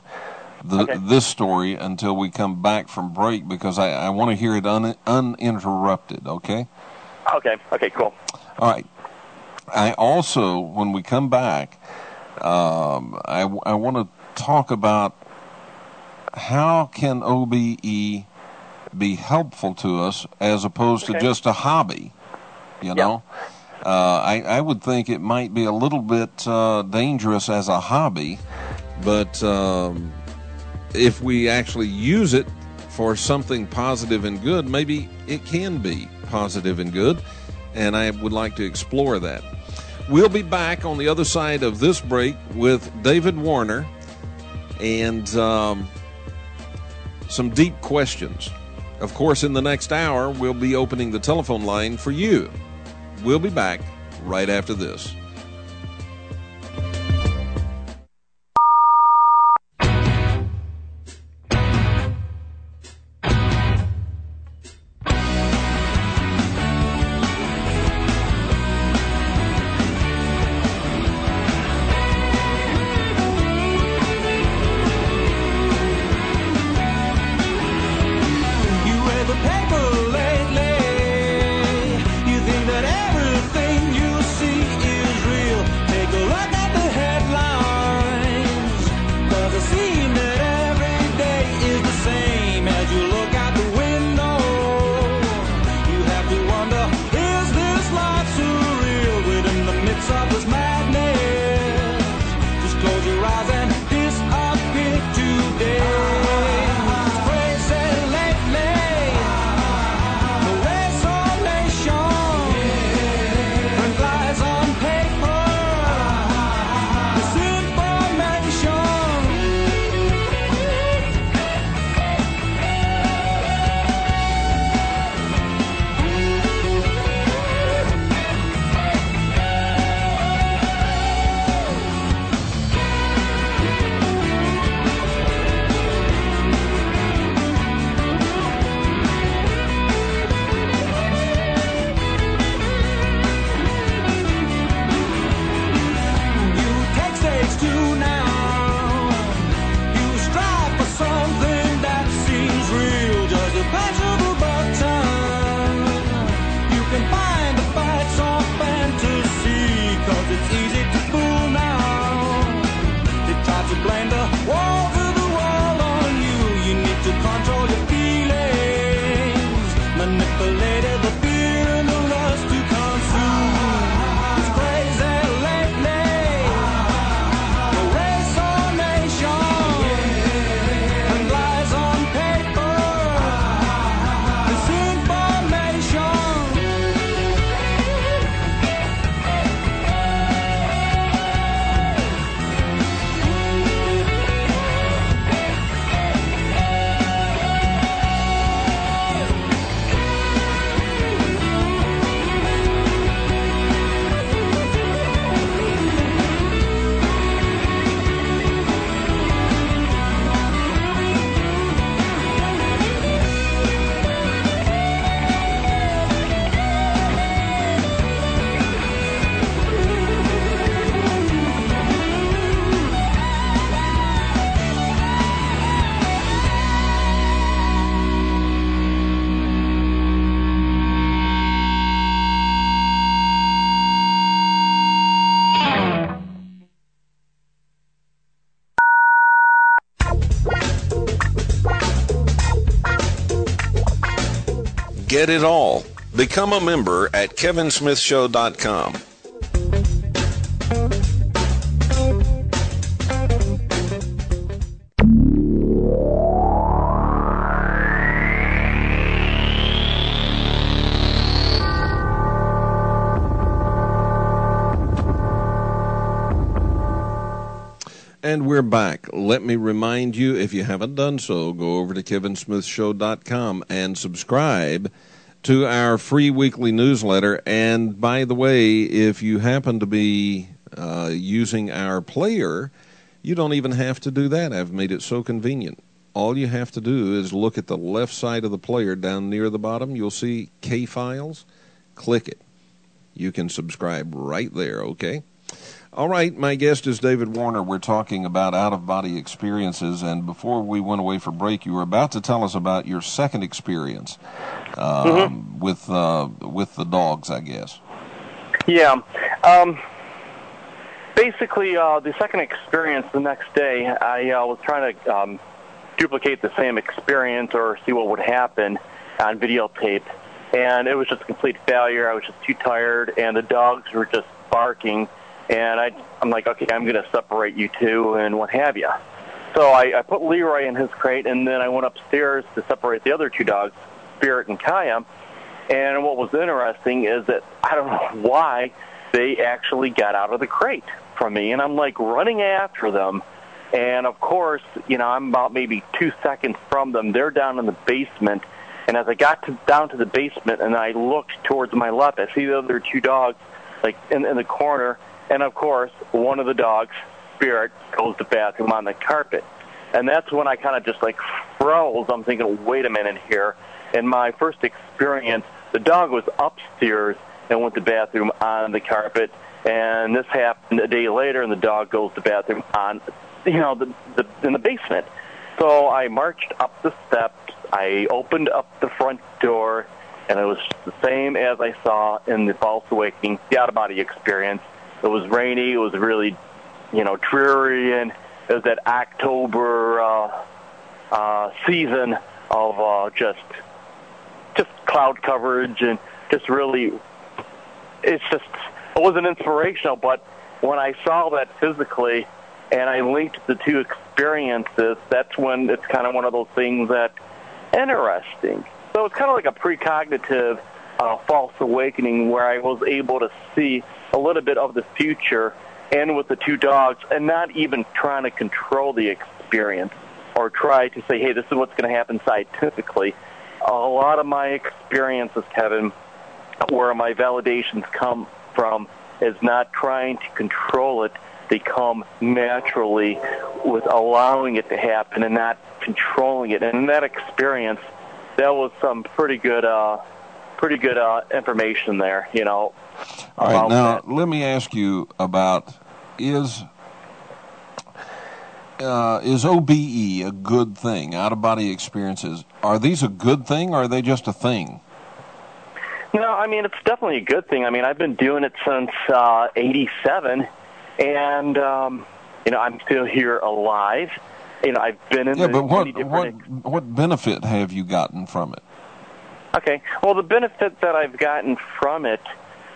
this story until we come back from break, because I want to hear it uninterrupted, okay? Okay, cool. All right. I also, when we come back, I want to talk about how can OBE be helpful to us as opposed to just a hobby, you know? I would think it might be a little bit dangerous as a hobby, but if we actually use it for something positive and good, maybe it can be positive and good, and I would like to explore that. We'll be back on the other side of this break with David Warner and some deep questions. Of course, in the next hour, we'll be opening the telephone line for you. We'll be back right after this. Get it all. Become a member at kevinsmithshow.com. And we're back. Let me remind you, if you haven't done so, go over to kevinsmithshow.com and subscribe to our free weekly newsletter. And by the way, if you happen to be using our player, you don't even have to do that. I've made it so convenient. All you have to do is look at the left side of the player down near the bottom. You'll see K-Files. Click it. You can subscribe right there, okay? All right, my guest is David Warner. We're talking about out-of-body experiences, and before we went away for break, you were about to tell us about your second experience with the dogs, I guess. Yeah, Basically, the second experience the next day, I was trying to duplicate the same experience or see what would happen on videotape, and it was just a complete failure. I was just too tired, and the dogs were just barking, and I'm like, okay, I'm going to separate you two and what have you. So I put Leroy in his crate, and then I went upstairs to separate the other two dogs, Spirit and Kaya. And what was interesting is that I don't know why they actually got out of the crate from me, and I'm like running after them. And of course, you know, I'm about maybe 2 seconds from them. They're down in the basement, and as I got down to the basement and I looked towards my left, I see the other two dogs like in the corner, and of course, one of the dogs, Spirit, goes to the bathroom on the carpet. And that's when I kind of just like froze. I'm thinking, wait a minute here. In my first experience, the dog was upstairs and went to the bathroom on the carpet. And this happened a day later, and the dog goes to the bathroom on, you know, in the basement. So I marched up the steps. I opened up the front door, and it was the same as I saw in the False Awakening, the out-of-body experience. It was rainy. It was really, you know, dreary, and it was that October season of just cloud coverage, and just really, it wasn't inspirational. But when I saw that physically and I linked the two experiences, that's when it's kind of one of those things that interesting. So it's kind of like a precognitive false awakening where I was able to see a little bit of the future and with the two dogs, and not even trying to control the experience or try to say, hey, this is what's going to happen scientifically. A lot of my experiences, Kevin, where my validations come from, is not trying to control it. They come naturally with allowing it to happen and not controlling it. And in that experience, that was some pretty good information there, you know. All right, now let me ask you about, is OBE a good thing, out-of-body experiences? Are these a good thing, or are they just a thing? No, I mean, it's definitely a good thing. I mean, I've been doing it since 87, and, you know, I'm still here alive. You know, I've been in what benefit have you gotten from it? Okay, well, the benefit that I've gotten from it,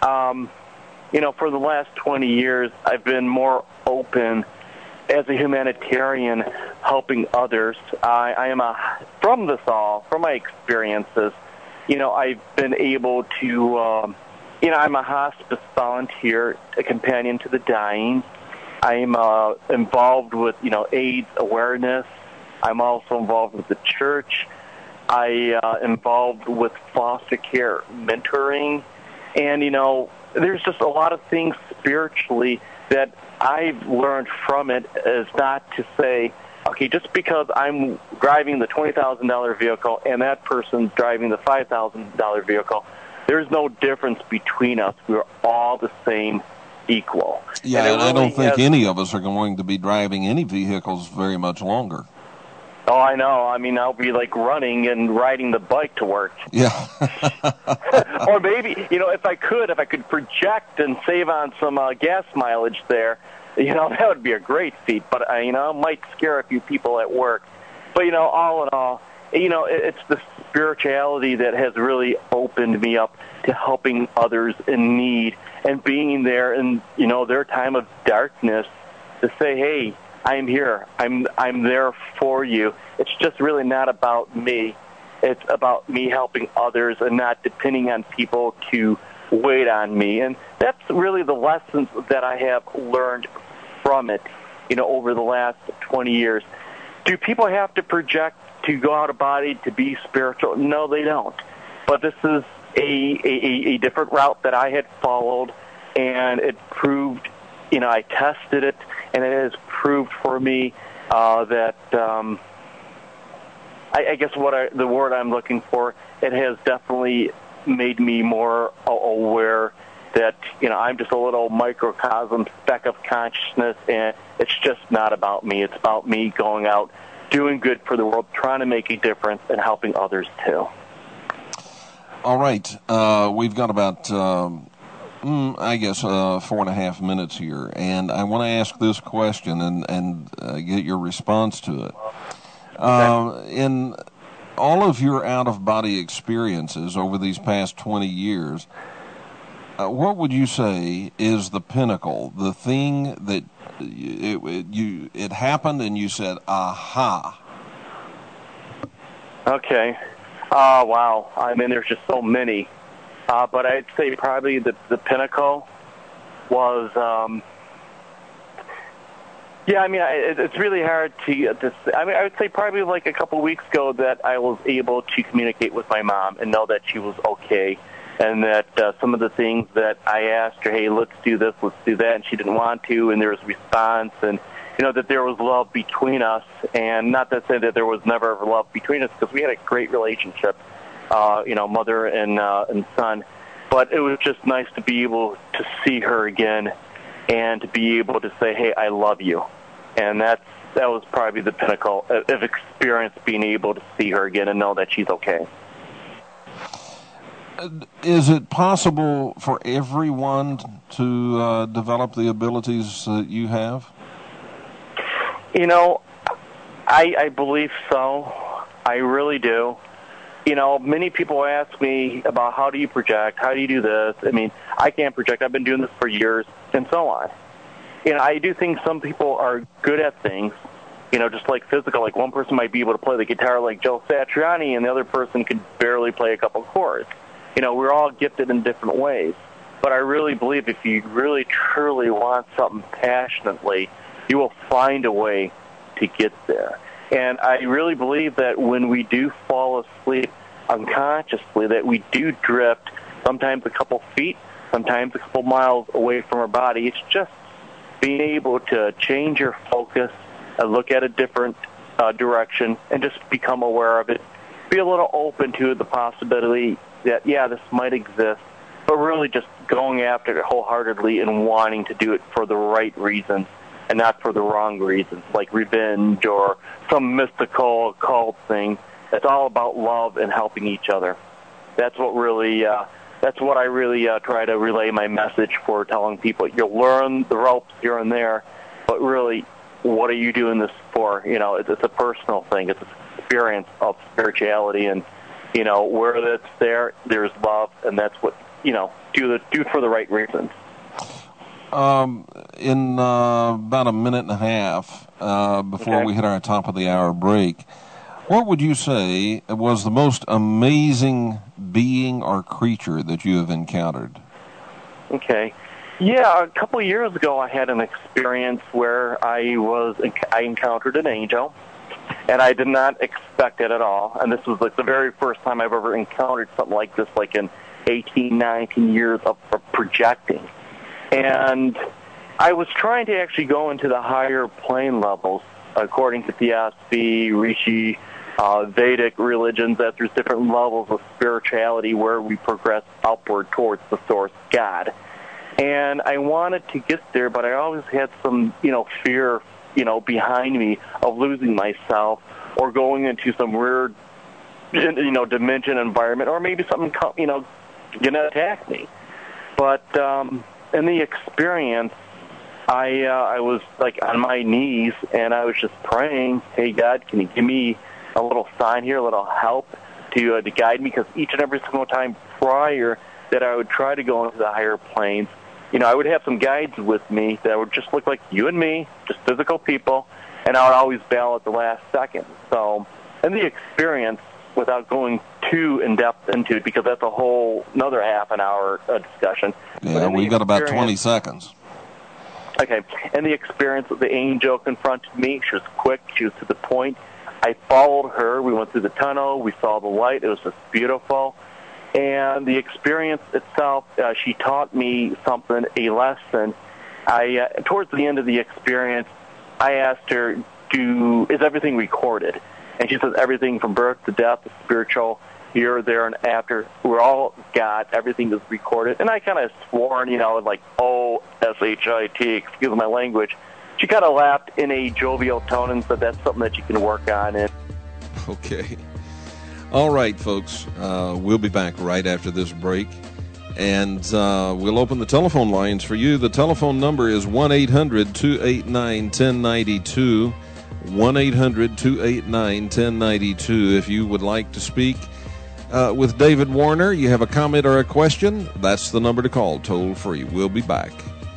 you know, for the last 20 years, I've been more open as a humanitarian, helping others. I am from this all, from my experiences, you know, I've been able to, you know, I'm a hospice volunteer, a companion to the dying. I'm involved with, you know, AIDS awareness. I'm also involved with the church. I involved with foster care mentoring. And, you know, there's just a lot of things spiritually that I've learned from it, is not to say, okay, just because I'm driving the $20,000 vehicle and that person's driving the $5,000 vehicle, there's no difference between us. We're all the same, equal. Yeah, and I don't think any of us are going to be driving any vehicles very much longer. Oh, I know. I mean, I'll be like running and riding the bike to work. Yeah. Or maybe, you know, if I could project and save on some gas mileage there, you know, that would be a great feat. But, you know, it might scare a few people at work. But, you know, all in all, you know, it's the spirituality that has really opened me up to helping others in need and being there in, you know, their time of darkness to say, hey, I'm here. I'm there for you. It's just really not about me. It's about me helping others and not depending on people to wait on me. And that's really the lessons that I have learned from it, you know, over the last 20 years. Do people have to project to go out of body to be spiritual? No, they don't. But this is a different route that I had followed, and it proved, you know, I tested it, and it has proved for me that I guess the word I'm looking for, it has definitely made me more aware that, you know, I'm just a little microcosm speck of consciousness, and it's just not about me. It's about me going out, doing good for the world, trying to make a difference, and helping others too. All right. We've got about I guess 4.5 minutes here, and I want to ask this question and get your response to it. In all of your out-of-body experiences over these past 20 years, what would you say is the pinnacle, the thing that it happened and you said, aha? Okay. Wow. I mean, there's just so many. But I'd say probably the pinnacle was, yeah, I mean, it's really hard to say. I mean, I would say probably like a couple of weeks ago that I was able to communicate with my mom and know that she was okay, and that some of the things that I asked her, hey, let's do this, let's do that, and she didn't want to, and there was a response, and, you know, that there was love between us, and not to say that there was never ever love between us, because we had a great relationship. You know, mother and son. But it was just nice to be able to see her again and to be able to say, hey, I love you. And that was probably the pinnacle of experience, being able to see her again and know that she's okay. Is it possible for everyone to develop the abilities that you have? You know, I believe so. I really do. You know, many people ask me about how do you project, how do you do this? I mean, I can't project. I've been doing this for years, and so on. You know, I do think some people are good at things, you know, just like physical. Like one person might be able to play the guitar like Joe Satriani, and the other person could barely play a couple chords. You know, we're all gifted in different ways. But I really believe if you really, truly want something passionately, you will find a way to get there. And I really believe that when we do fall asleep unconsciously, that we do drift sometimes a couple feet, sometimes a couple miles away from our body. It's just being able to change your focus and look at a different direction and just become aware of it. Be a little open to the possibility that, yeah, this might exist, but really just going after it wholeheartedly and wanting to do it for the right reasons and not for the wrong reasons, like revenge or some mystical occult thing. It's all about love and helping each other. That's what really, that's what I really try to relay my message for, telling people. You'll learn the ropes here and there, but really, what are you doing this for? You know, it's a personal thing. It's an experience of spirituality, and, you know, where that's there, there's love, and that's what, you know, do it for the right reasons. In about a minute and a half before we hit our top of the hour break, what would you say was the most amazing being or creature that you have encountered? Okay. Yeah, a couple of years ago I had an experience where I encountered an angel, and I did not expect it at all. And this was like the very first time I've ever encountered something like this, like in 18, 19 years of projecting. And I was trying to actually go into the higher plane levels, according to Theosophy, Rishi, Vedic religions, that there's different levels of spirituality where we progress upward towards the source, God. And I wanted to get there, but I always had some, you know, fear, you know, behind me of losing myself or going into some weird, you know, dimension environment, or maybe something, you know, going to attack me. But in the experience, I was like on my knees, and I was just praying, hey, God, can you give me a little sign here, a little help to guide me? Because each and every single time prior that I would try to go into the higher planes, you know, I would have some guides with me that would just look like you and me, just physical people, and I would always bail at the last second. So in the experience, without going too in-depth into it, because that's a whole another half an hour discussion. Yeah, we got about 20 seconds. Okay. In the experience, the angel confronted me. She was quick. She was to the point. I followed her. We went through the tunnel. We saw the light. It was just beautiful. And the experience itself, she taught me something, a lesson. Towards the end of the experience, I asked her, is everything recorded? And she says everything from birth to death, the spiritual, here, there, and after. We're all God. Everything is recorded. And I kind of swore, you know, like, O-S-H-I-T, excuse my language. She kind of laughed in a jovial tone and said that's something that you can work on. Okay. All right, folks. We'll be back right after this break. And we'll open the telephone lines for you. The telephone number is 1-800-289-1092. 1-800-289-1092. If you would like to speak with David Warner, you have a comment or a question, that's the number to call, toll free. We'll be back.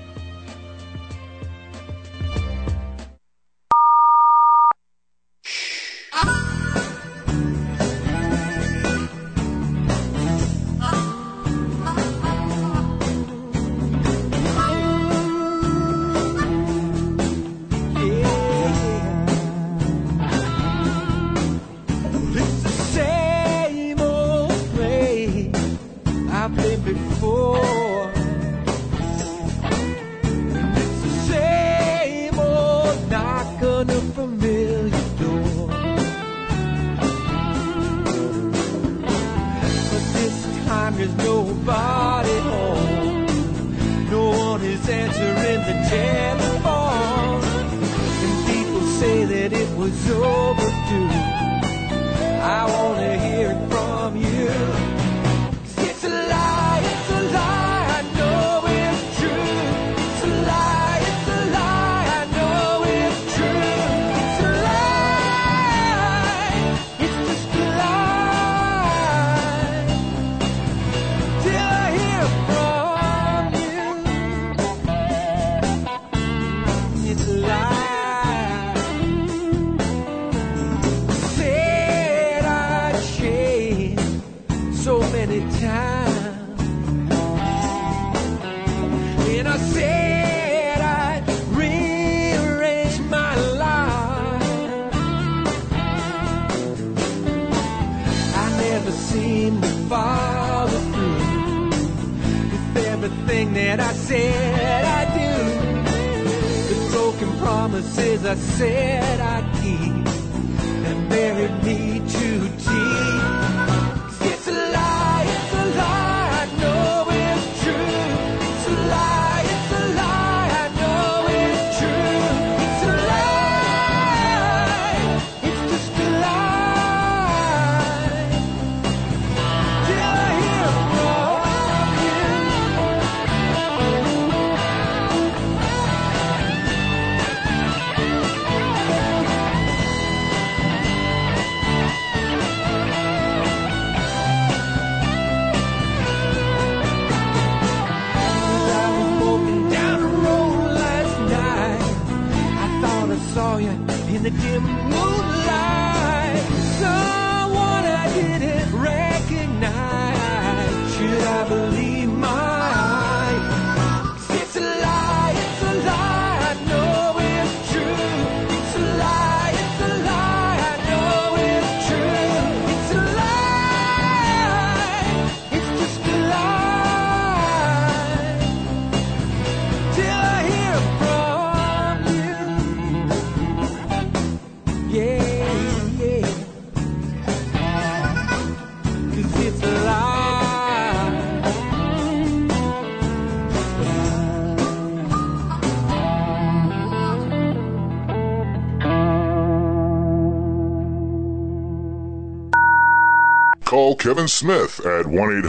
Call Kevin Smith at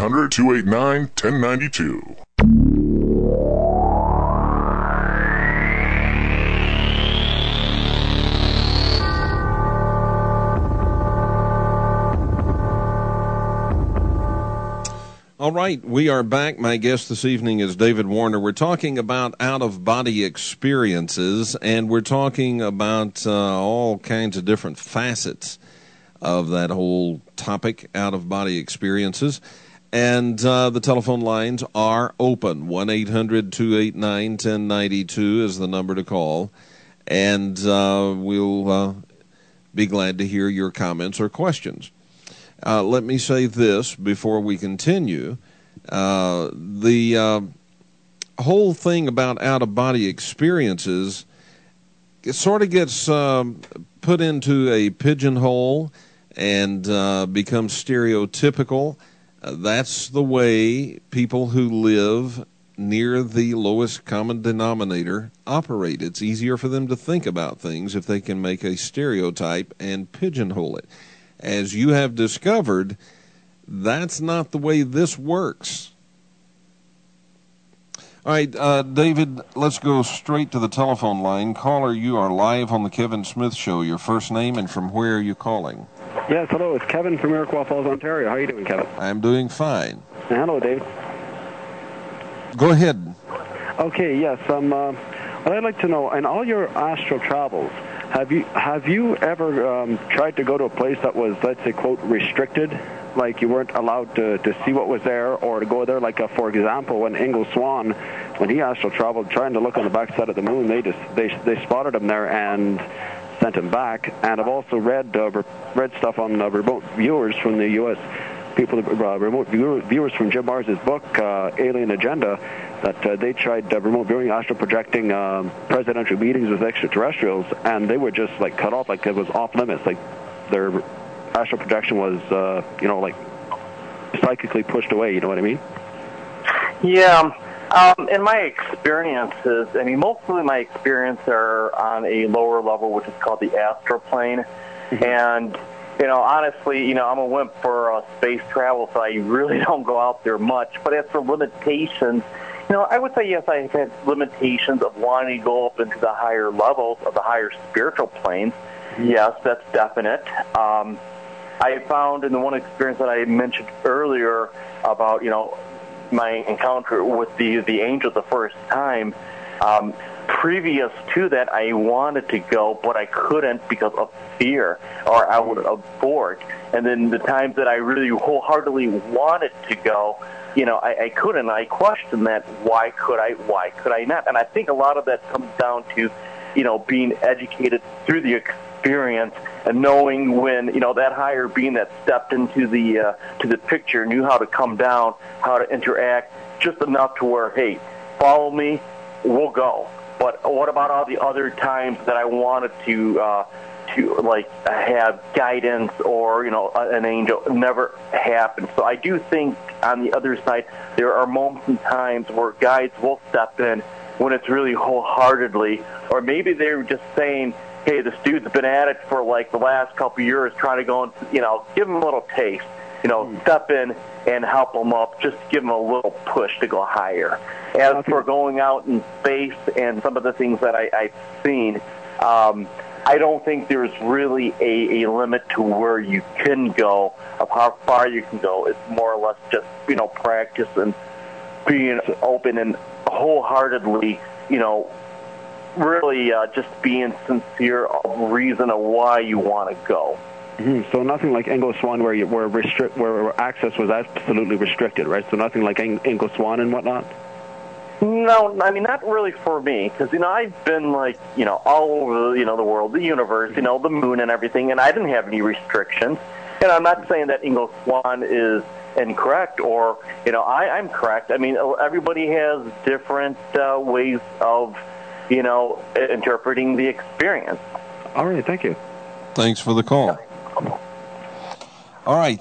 1-800-289-1092. All right, we are back. My guest this evening is David Warner. We're talking about out-of-body experiences, and we're talking about all kinds of different facets of that whole topic, out-of-body experiences. And the telephone lines are open. 1-800-289-1092 is the number to call. And we'll be glad to hear your comments or questions. Let me say this before we continue. The whole thing about out-of-body experiences, it sort of gets put into a pigeonhole and becomes stereotypical. That's the way people who live near the lowest common denominator operate. It's easier for them to think about things if they can make a stereotype and pigeonhole it. As you have discovered, that's not the way this works. All right, David, let's go straight to the telephone line. Caller, you are live on the Kevin Smith Show. Your first name and from where are you calling? Yes, hello. It's Kevin from Iroquois Falls, Ontario. How are you doing, Kevin? I'm doing fine. Hello, Dave. Go ahead. Okay, yes. What I'd like to know, in all your astral travels, have you ever tried to go to a place that was, let's say, quote, restricted? Like you weren't allowed to see what was there or to go there? Like, for example, when Ingo Swann, when he astral traveled, trying to look on the backside of the moon, they spotted him there and sent him back. And I've also read stuff on remote viewers from the U.S. people, remote viewers from Jim Mars's book, Alien Agenda, that they tried remote viewing, astral projecting presidential meetings with extraterrestrials, and they were just like cut off, like it was off limits. Like their astral projection was, like psychically pushed away. You know what I mean? Yeah. In my experiences, I mean, mostly my experiences are on a lower level, which is called the astral plane. Mm-hmm. And, honestly, I'm a wimp for space travel, so I really don't go out there much. But as for limitations, I would say, yes, I've had limitations of wanting to go up into the higher levels of the higher spiritual planes. Yes, that's definite. I found in the one experience that I mentioned earlier about, my encounter with the angel the first time, previous to that, I wanted to go, but I couldn't because of fear, or I would abort. And then the times that I really wholeheartedly wanted to go, I couldn't. I questioned that. Why could I not? And I think a lot of that comes down to, being educated through the experience and knowing when, that higher being that stepped into the to the picture knew how to come down, how to interact, just enough to where, hey, follow me, we'll go. But what about all the other times that I wanted to have guidance or, an angel? Never happened. So I do think on the other side, there are moments and times where guides will step in when it's really wholeheartedly, or maybe they're just saying, hey, this dude's been at it for like the last couple of years, trying to go and, give him a little taste, step in and help him up, just give him a little push to go higher. As for going out in space and some of the things that I've seen, I don't think there's really a limit to where you can go, of how far you can go. It's more or less just, practice and being open and wholeheartedly, really just being sincere of reason of why you want to go. Mm-hmm. So nothing like Ingo Swann where access was absolutely restricted, right? So nothing like Ingo Swann and whatnot? No, I mean, not really for me, because, I've been, all over, the world, the universe, the moon and everything, and I didn't have any restrictions. And I'm not saying that Ingo Swann is incorrect or, I'm correct. I mean, everybody has different ways of, interpreting the experience. All right, thank you. Thanks for the call. All right,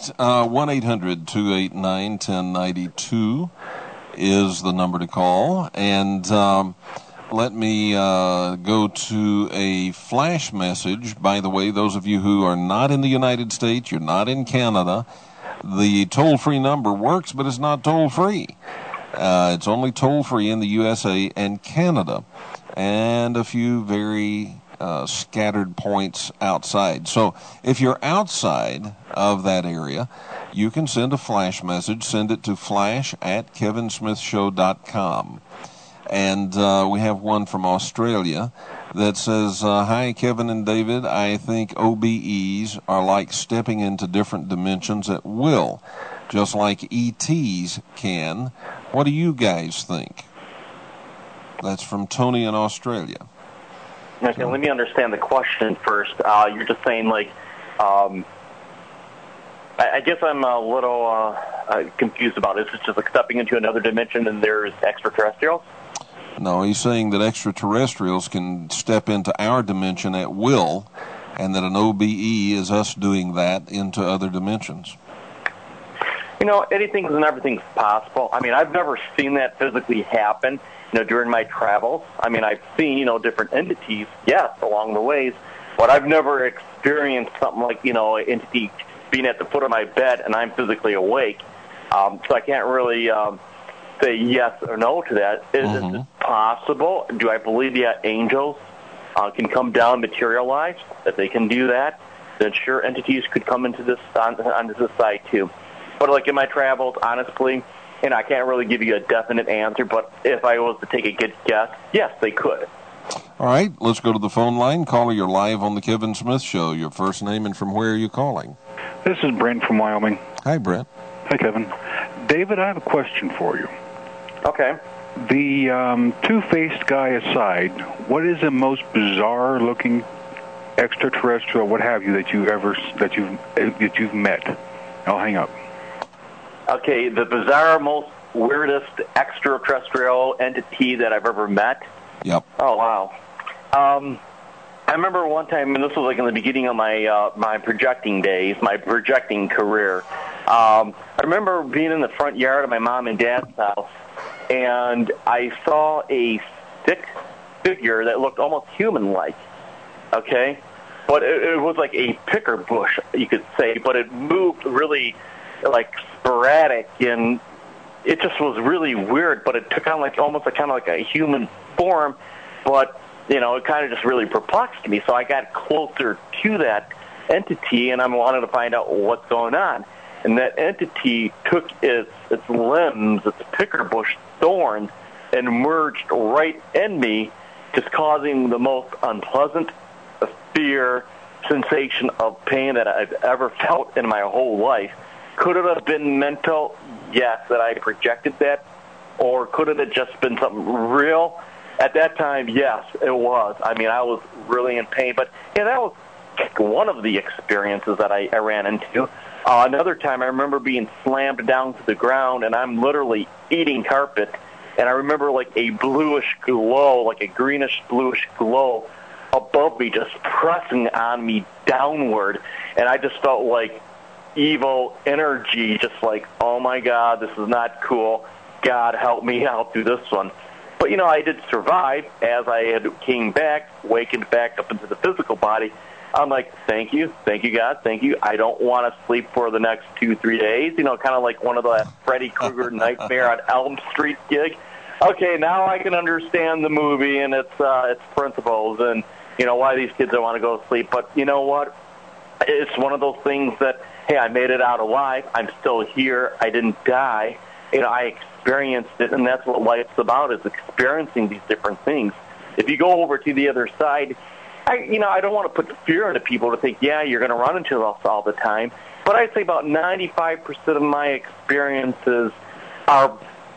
1-800-289-1092 is the number to call. And let me go to a flash message. By the way, those of you who are not in the United States, you're not in Canada, the toll-free number works, but it's not toll-free. It's only toll-free in the USA and Canada, and a few very scattered points outside. So if you're outside of that area, you can send a flash message. Send it to flash@kevinsmithshow.com. And we have one from Australia that says, hi, Kevin and David. I think OBEs are like stepping into different dimensions at will, just like ETs can. What do you guys think? That's from Tony in Australia. Okay, let me understand the question first. You're just saying, I guess I'm a little confused about it. Is it just like stepping into another dimension and there's extraterrestrials? No, he's saying that extraterrestrials can step into our dimension at will, and that an OBE is us doing that into other dimensions. Anything and everything's possible. I mean, I've never seen that physically happen, during my travels. I mean, I've seen, different entities, yes, along the ways, but I've never experienced something like, an entity being at the foot of my bed and I'm physically awake. So I can't really say yes or no to that. Is it possible? Do I believe that angels can come down, materialize, that they can do that? Then sure, entities could come into this on this side too. But like in my travels, honestly, and I can't really give you a definite answer, but if I was to take a good guess, yes, they could. All right, let's go to the phone line. Caller, you're live on the Kevin Smith Show. Your first name and from where are you calling? This is Brent from Wyoming. Hi, Brent. Hi, Kevin. David, I have a question for you. Okay. The two-faced guy aside, what is the most bizarre-looking extraterrestrial, what have you, that you've met? I'll hang up. Okay, the bizarre, most weirdest extraterrestrial entity that I've ever met. Yep. Oh wow. I remember one time, and this was like in the beginning of my projecting days, my projecting career. I remember being in the front yard of my mom and dad's house, and I saw a stick figure that looked almost human-like. Okay, but it was like a picker bush, you could say, but it moved really like sporadic, and it just was really weird. But it took on like almost kind of like a human form, but you know, it kind of just really perplexed me. So I got closer to that entity, and I wanted to find out what's going on. And that entity took its limbs, its picker bush thorns, and merged right in me, just causing the most unpleasant fear, sensation of pain that I've ever felt in my whole life. Could it have been mental? Yes, that I projected that. Or could it have just been something real? At that time, yes, it was. I mean, I was really in pain. But, yeah, that was one of the experiences that I ran into. Another time, I remember being slammed down to the ground, and I'm literally eating carpet. And I remember, like, a bluish glow, like a greenish-bluish glow above me, just pressing on me downward. And I just felt like evil energy, just like, oh, my God, this is not cool. God, help me out through this one. But, you know, I did survive as I had came back, wakened back up into the physical body. I'm like, thank you, God, thank you. I don't want to sleep for the next 2-3 days. You know, kind of like one of the Freddy Krueger Nightmare on Elm Street gig. Okay, now I can understand the movie and its principles and, you know, why these kids don't want to go to sleep. But you know what? It's one of those things that, hey, I made it out alive. I'm still here. I didn't die. You know, I experienced it, and that's what life's about, is experiencing these different things. If you go over to the other side, I don't want to put fear into people to think, yeah, you're going to run into us all the time. But I'd say about 95% of my experiences are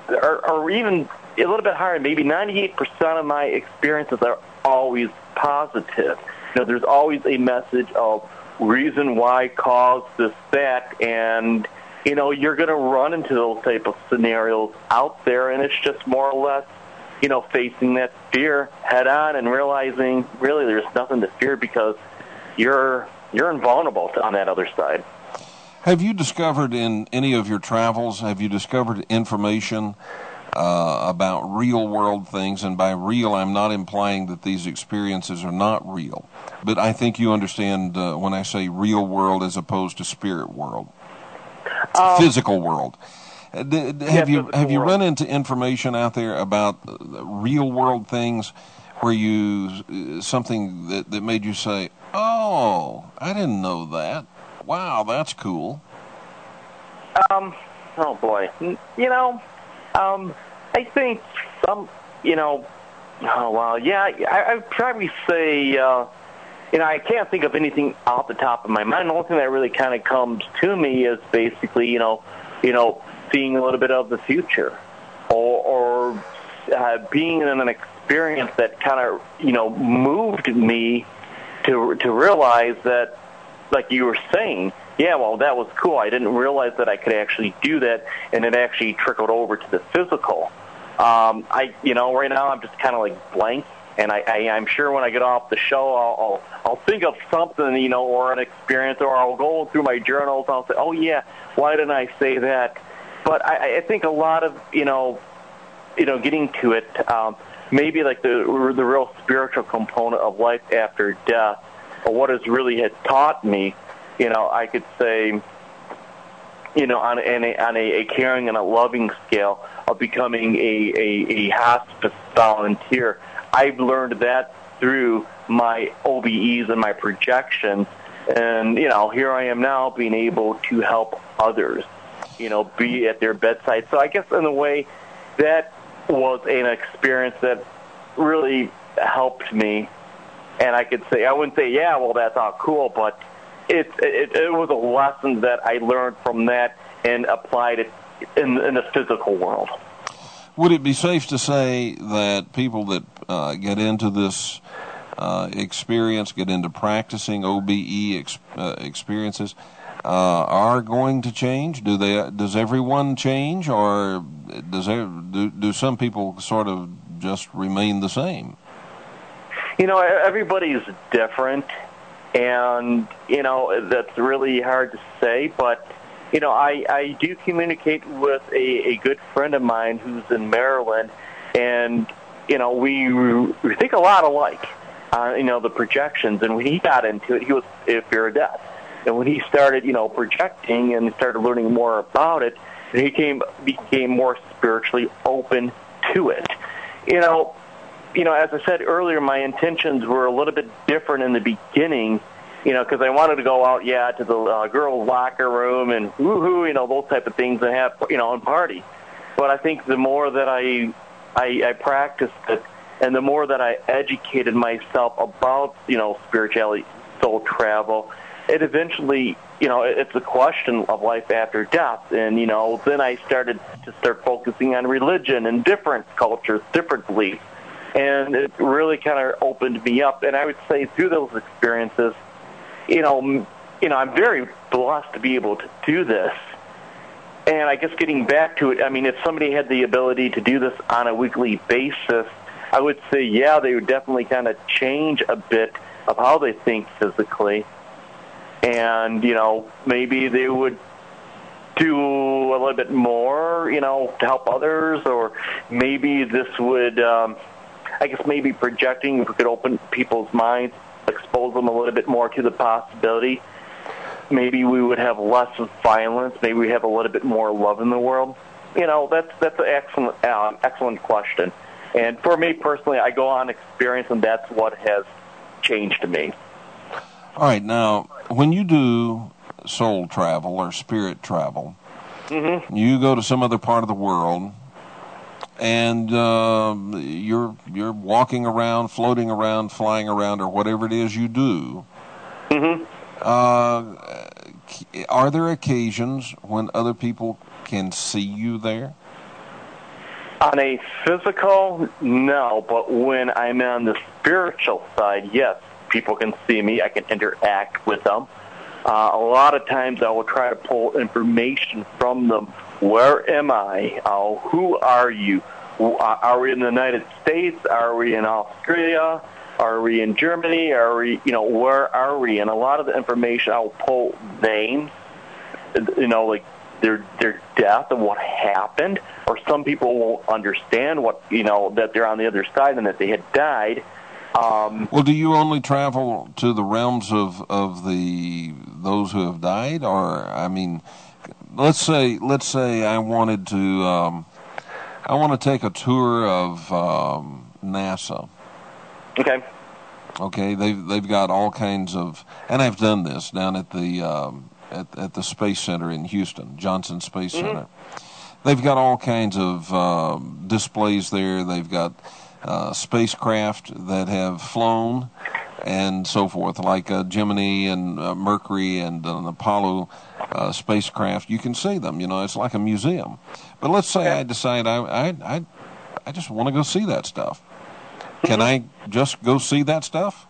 even a little bit higher. Maybe 98% of my experiences are always positive. You know, there's always a message of reason why, cause, this, that, and you know, you're going to run into those type of scenarios out there, and it's just more or less, you know, facing that fear head on and realizing really there's nothing to fear because you're invulnerable on that other side. Have you discovered in any of your travels, have you discovered information about real world things? And by real, I'm not implying that these experiences are not real, but I think you understand when I say real world as opposed to spirit world. Physical world. Have you run into information out there about real world things where something that made you say, oh, I didn't know that. Wow, that's cool. Oh boy. You know, I think some, you know, oh wow, yeah, I'd probably say, you know, I can't think of anything off the top of my mind. The only thing that really kind of comes to me is basically, you know, seeing a little bit of the future, or being in an experience that kind of, you know, moved me to realize that, like you were saying, yeah, well, that was cool. I didn't realize that I could actually do that, and it actually trickled over to the physical. You know, right now I'm just kind of like blank. And I'm sure when I get off the show, I'll think of something, you know, or an experience, or I'll go through my journals. I'll say, oh yeah, why didn't I say that? But I think a lot of, you know, getting to it, maybe like the real spiritual component of life after death, or what has really had taught me, you know, I could say, on a caring and a loving scale of becoming a hospice volunteer. I've learned that through my OBEs and my projections. And, here I am now being able to help others, be at their bedside. So I guess in a way that was an experience that really helped me. And I could say, I wouldn't say, yeah, well, that's all cool, but it was a lesson that I learned from that and applied it in the physical world. Would it be safe to say that people that get into this experience, get into practicing OBE experiences, are going to change? Does everyone change, or do some people sort of just remain the same? Everybody's different, and that's really hard to say, but I do communicate with a good friend of mine who's in Maryland, and we think a lot alike. The projections, and when he got into it, he was a fear of death. And when he started, projecting and started learning more about it, he became more spiritually open to it. As I said earlier, my intentions were a little bit different in the beginning, because I wanted to go out, to the girls' locker room and woohoo, those type of things and have, and party. But I think the more that I practiced it, and the more that I educated myself about, spirituality, soul travel, it eventually, it's a question of life after death. And, then I started to focusing on religion and different cultures, different beliefs. And it really kind of opened me up. And I would say through those experiences, I'm very blessed to be able to do this. And I guess getting back to it, if somebody had the ability to do this on a weekly basis, I would say, they would definitely kind of change a bit of how they think physically. And, maybe they would do a little bit more, to help others, or maybe this would, maybe projecting, if we could open people's minds, expose them a little bit more to the possibility. Maybe we would have less of violence. Maybe we have a little bit more love in the world. That's an excellent question. And for me personally, I go on experience, and that's what has changed me. All right. Now, when you do soul travel or spirit travel, you go to some other part of the world, and you're walking around, floating around, flying around, or whatever it is you do. Are there occasions when other people can see you there? On a physical, no, but when I'm on the spiritual side, yes, people can see me. I can interact with them. A lot of times I will try to pull information from them. Where am I? Who are you? Are we in the United States? Are we in Australia? Are we in Germany? Are we, where are we? And a lot of the information I'll pull names, like their death and what happened, or some people won't understand what, that they're on the other side and that they had died. Well, do you only travel to the realms of those who have died, or let's say I wanted to take a tour of NASA. Okay. Okay, they've got all kinds of, and I've done this down at the at the Space Center in Houston, Johnson Space Center. They've got all kinds of displays there. They've got spacecraft that have flown and so forth, like Gemini and Mercury and an Apollo spacecraft. You can see them. It's like a museum. But let's say I decide I just want to go see that stuff. Can I just go see that stuff?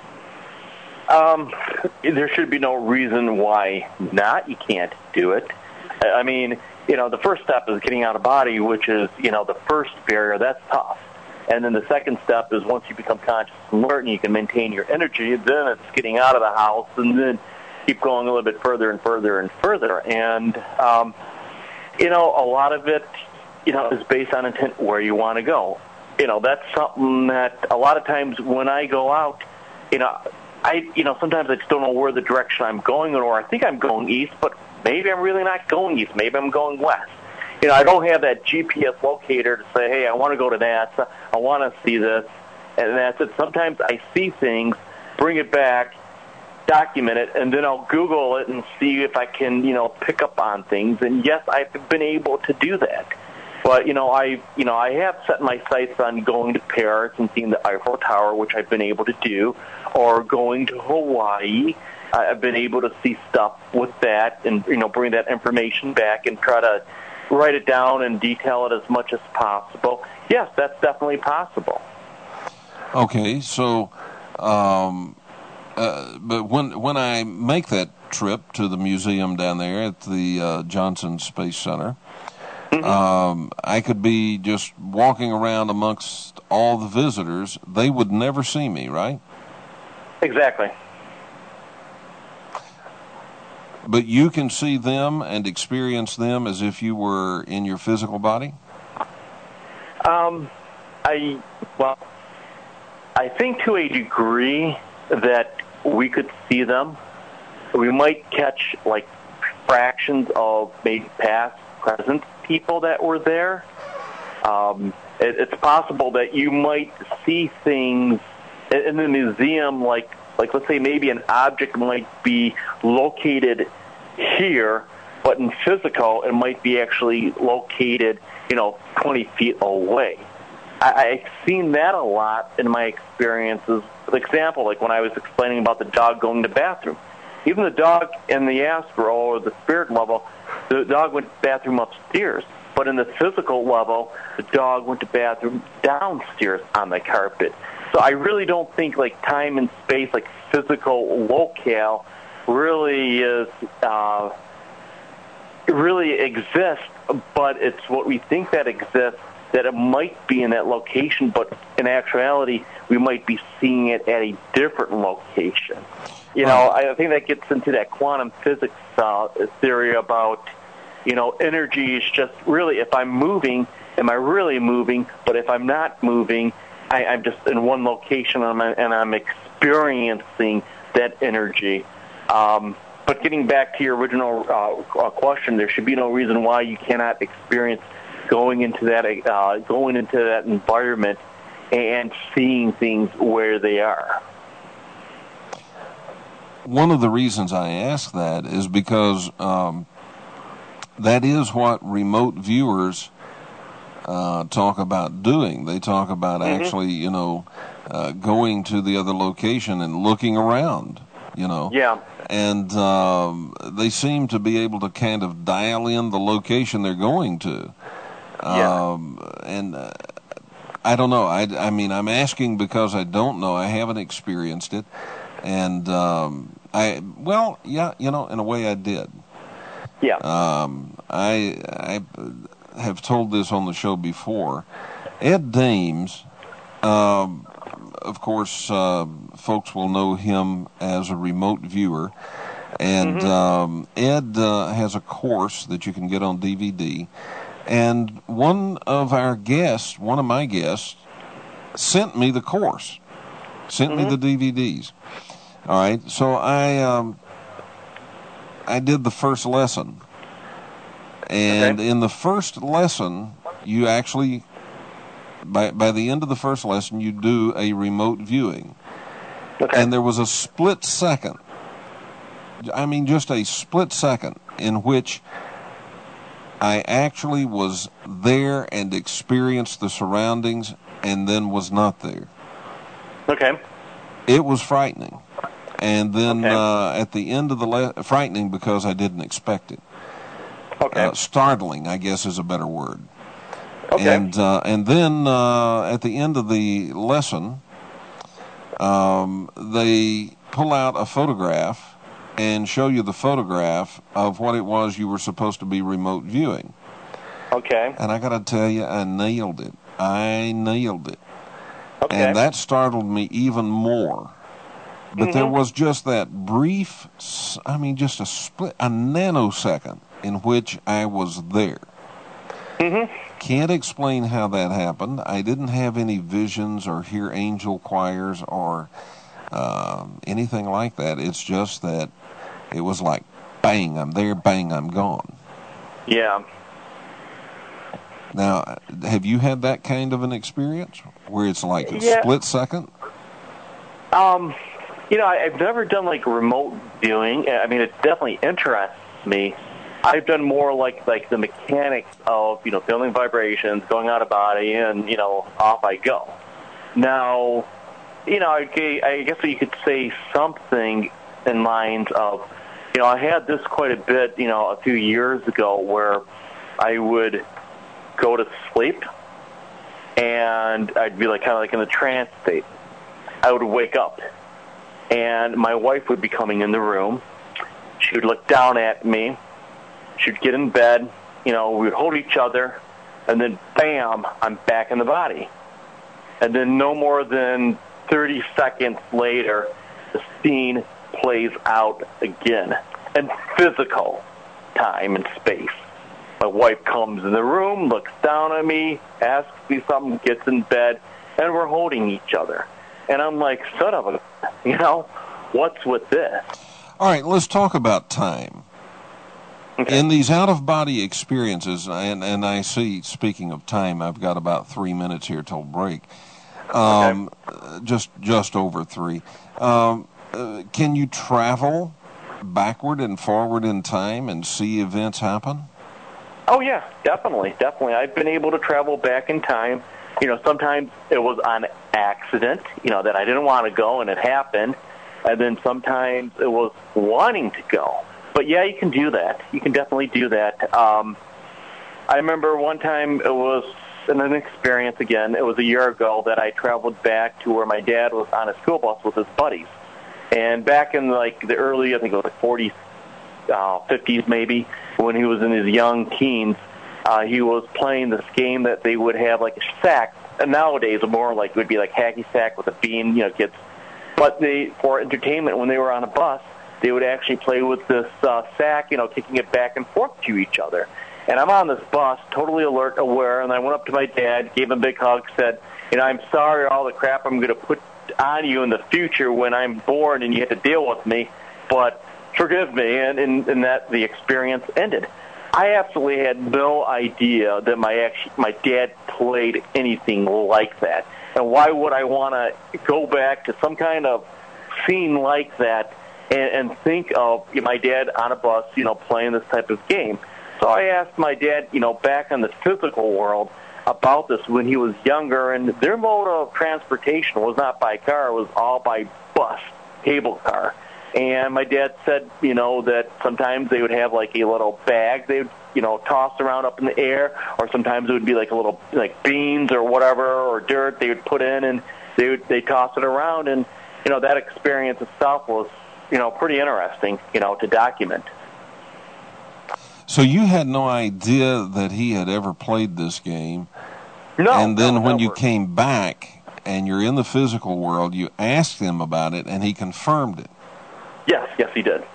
There should be no reason why not. You can't do it. The first step is getting out of body, which is, the first barrier. That's tough. And then the second step is once you become conscious and alert and you can maintain your energy, then it's getting out of the house and then keep going a little bit further and further and further. And, a lot of it, is based on intent where you want to go. That's something that a lot of times when I go out, sometimes I just don't know where the direction I'm going, or I think I'm going east, but maybe I'm really not going east. Maybe I'm going west. I don't have that GPS locator to say, hey, I want to go to NASA, I want to see this, and that's it. Sometimes I see things, bring it back, document it, and then I'll Google it and see if I can, pick up on things. And yes, I've been able to do that. But, I have set my sights on going to Paris and seeing the Eiffel Tower, which I've been able to do, or going to Hawaii. I've been able to see stuff with that and, bring that information back and try to write it down and detail it as much as possible. Yes, that's definitely possible. Okay, so, but when I make that trip to the museum down there at the Johnson Space Center, I could be just walking around amongst all the visitors. They would never see me, right? Exactly. But you can see them and experience them as if you were in your physical body? I think to a degree that we could see them. We might catch, like, fractions of maybe past, present people that were there. It's possible that you might see things in the museum, like let's say maybe an object might be located here, but in physical it might be actually located 20 feet away. I've seen that a lot in my experiences. For example, like when I was explaining about the dog going to the bathroom. Even the dog in the astral or the spirit level, the dog went to the bathroom upstairs. But in the physical level, the dog went to the bathroom downstairs on the carpet. So I really don't think like time and space, like physical locale, really exists. But it's what we think that exists, that it might be in that location, but in actuality, we might be seeing it at a different location. I think that gets into that quantum physics theory about, energy is just really, if I'm moving, am I really moving? But if I'm not moving, I'm just in one location and I'm experiencing that energy. But getting back to your original question, there should be no reason why you cannot experience going into that environment and seeing things where they are. One of the reasons I ask that is because that is what remote viewers talk about doing. They talk about actually, going to the other location and looking around, Yeah. And they seem to be able to kind of dial in the location they're going to. And I don't know. I mean, I'm asking because I don't know. I haven't experienced it. And in a way I did. Yeah. I have told this on the show before. Ed Dames, of course, folks will know him as a remote viewer. And Ed has a course that you can get on DVD. And one of my guests, sent me the course, sent me the DVDs. All right, so I did the first lesson, and in the first lesson, you actually, by the end of the first lesson, you do a remote viewing, and there was a split second. I mean, just a split second in which I actually was there and experienced the surroundings, and then was not there. Okay. It was frightening. And then at the end of the frightening because I didn't expect it. Okay. Startling, I guess, is a better word. Okay. And then at the end of the lesson, they pull out a photograph and show you the photograph of what it was you were supposed to be remote viewing. Okay. And I got to tell you, I nailed it. Okay. And that startled me even more. But there was just that brief, just a nanosecond in which I was there. Can't explain how that happened. I didn't have any visions or hear angel choirs or anything like that. It's just that it was like, bang, I'm there, bang, I'm gone. Yeah. Now, have you had that kind of an experience where it's like a split second? I've never done like remote viewing. I mean, it definitely interests me. I've done more like the mechanics of, feeling vibrations, going out of body, and, off I go. Now, I guess you could say something in lines of, I had this quite a bit, a few years ago where I would go to sleep and I'd be kind of like in a trance state. I would wake up and my wife would be coming in the room. She would look down at me. She'd get in bed. We would hold each other, and then bam, I'm back in the body. And then no more than 30 seconds later, the scene plays out again in physical time and space. My wife comes in the room, looks down at me, asks me something, gets in bed, and we're holding each other. And I'm like, son of a, what's with this? All right, let's talk about time. Okay. In these out-of-body experiences, and I see, speaking of time, I've got about 3 minutes here till break. Okay. Just over 3. Can you travel backward and forward in time and see events happen? Oh, yeah, definitely. I've been able to travel back in time. Sometimes it was on accident, that I didn't want to go and it happened. And then sometimes it was wanting to go. But, yeah, you can do that. You can definitely do that. I remember one time it was an experience again. It was a year ago that I traveled back to where my dad was on a school bus with his buddies. And back in, the early, I think it was 40s, 50s maybe, when he was in his young teens, he was playing this game that they would have like a sack. And nowadays, more like it would be like hacky sack with a bean, kids. But for entertainment, when they were on a bus, they would actually play with this sack, kicking it back and forth to each other. And I'm on this bus, totally alert, aware, and I went up to my dad, gave him a big hug, said, I'm sorry all the crap I'm going to put on you in the future when I'm born and you have to deal with me, but forgive me, and that the experience ended. I absolutely had no idea that my dad played anything like that. And why would I want to go back to some kind of scene like that and think of my dad on a bus, playing this type of game? So I asked my dad, back in the physical world about this when he was younger, and their mode of transportation was not by car, it was all by bus, cable car. And my dad said, that sometimes they would have like a little bag they would, toss around up in the air, or sometimes it would be like a little, like beans or whatever, or dirt they would put in, and they toss it around. And, that experience itself was, pretty interesting, to document. So you had no idea that he had ever played this game? No. And then when never. you came back and you're in the physical world, you asked him about it, and he confirmed it. Yes, he did.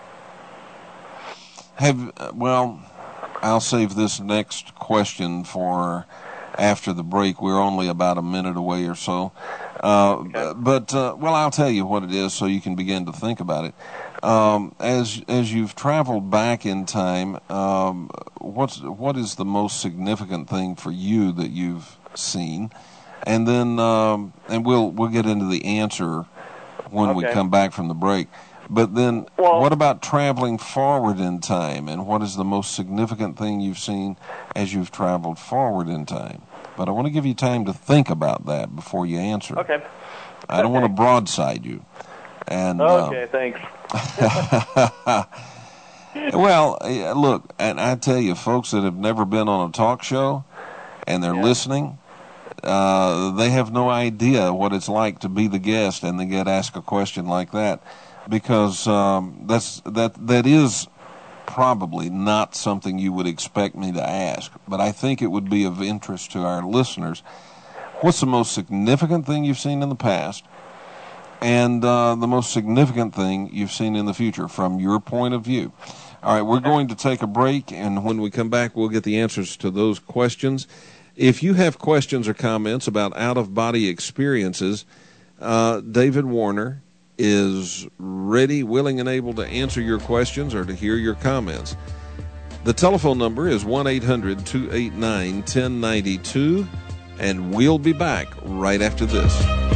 I'll save this next question for after the break. We're only about a minute away or so. Okay. But I'll tell you what it is so you can begin to think about it. As you've traveled back in time, what is the most significant thing for you that you've seen? And then and we'll get into the answer when we come back from the break. But then, what about traveling forward in time, and what is the most significant thing you've seen as you've traveled forward in time? But I want to give you time to think about that before you answer. Okay. I don't want to broadside you. And okay, thanks. Well, look, and I tell you, folks that have never been on a talk show and they're listening, they have no idea what it's like to be the guest and they get asked a question like that. Because that is probably not something you would expect me to ask, but I think it would be of interest to our listeners. What's the most significant thing you've seen in the past, and the most significant thing you've seen in the future from your point of view? All right, we're going to take a break, and when we come back, we'll get the answers to those questions. If you have questions or comments about out-of-body experiences, David Warner is ready, willing, and able to answer your questions or to hear your comments. The telephone number is 1-800-289-1092, and we'll be back right after this.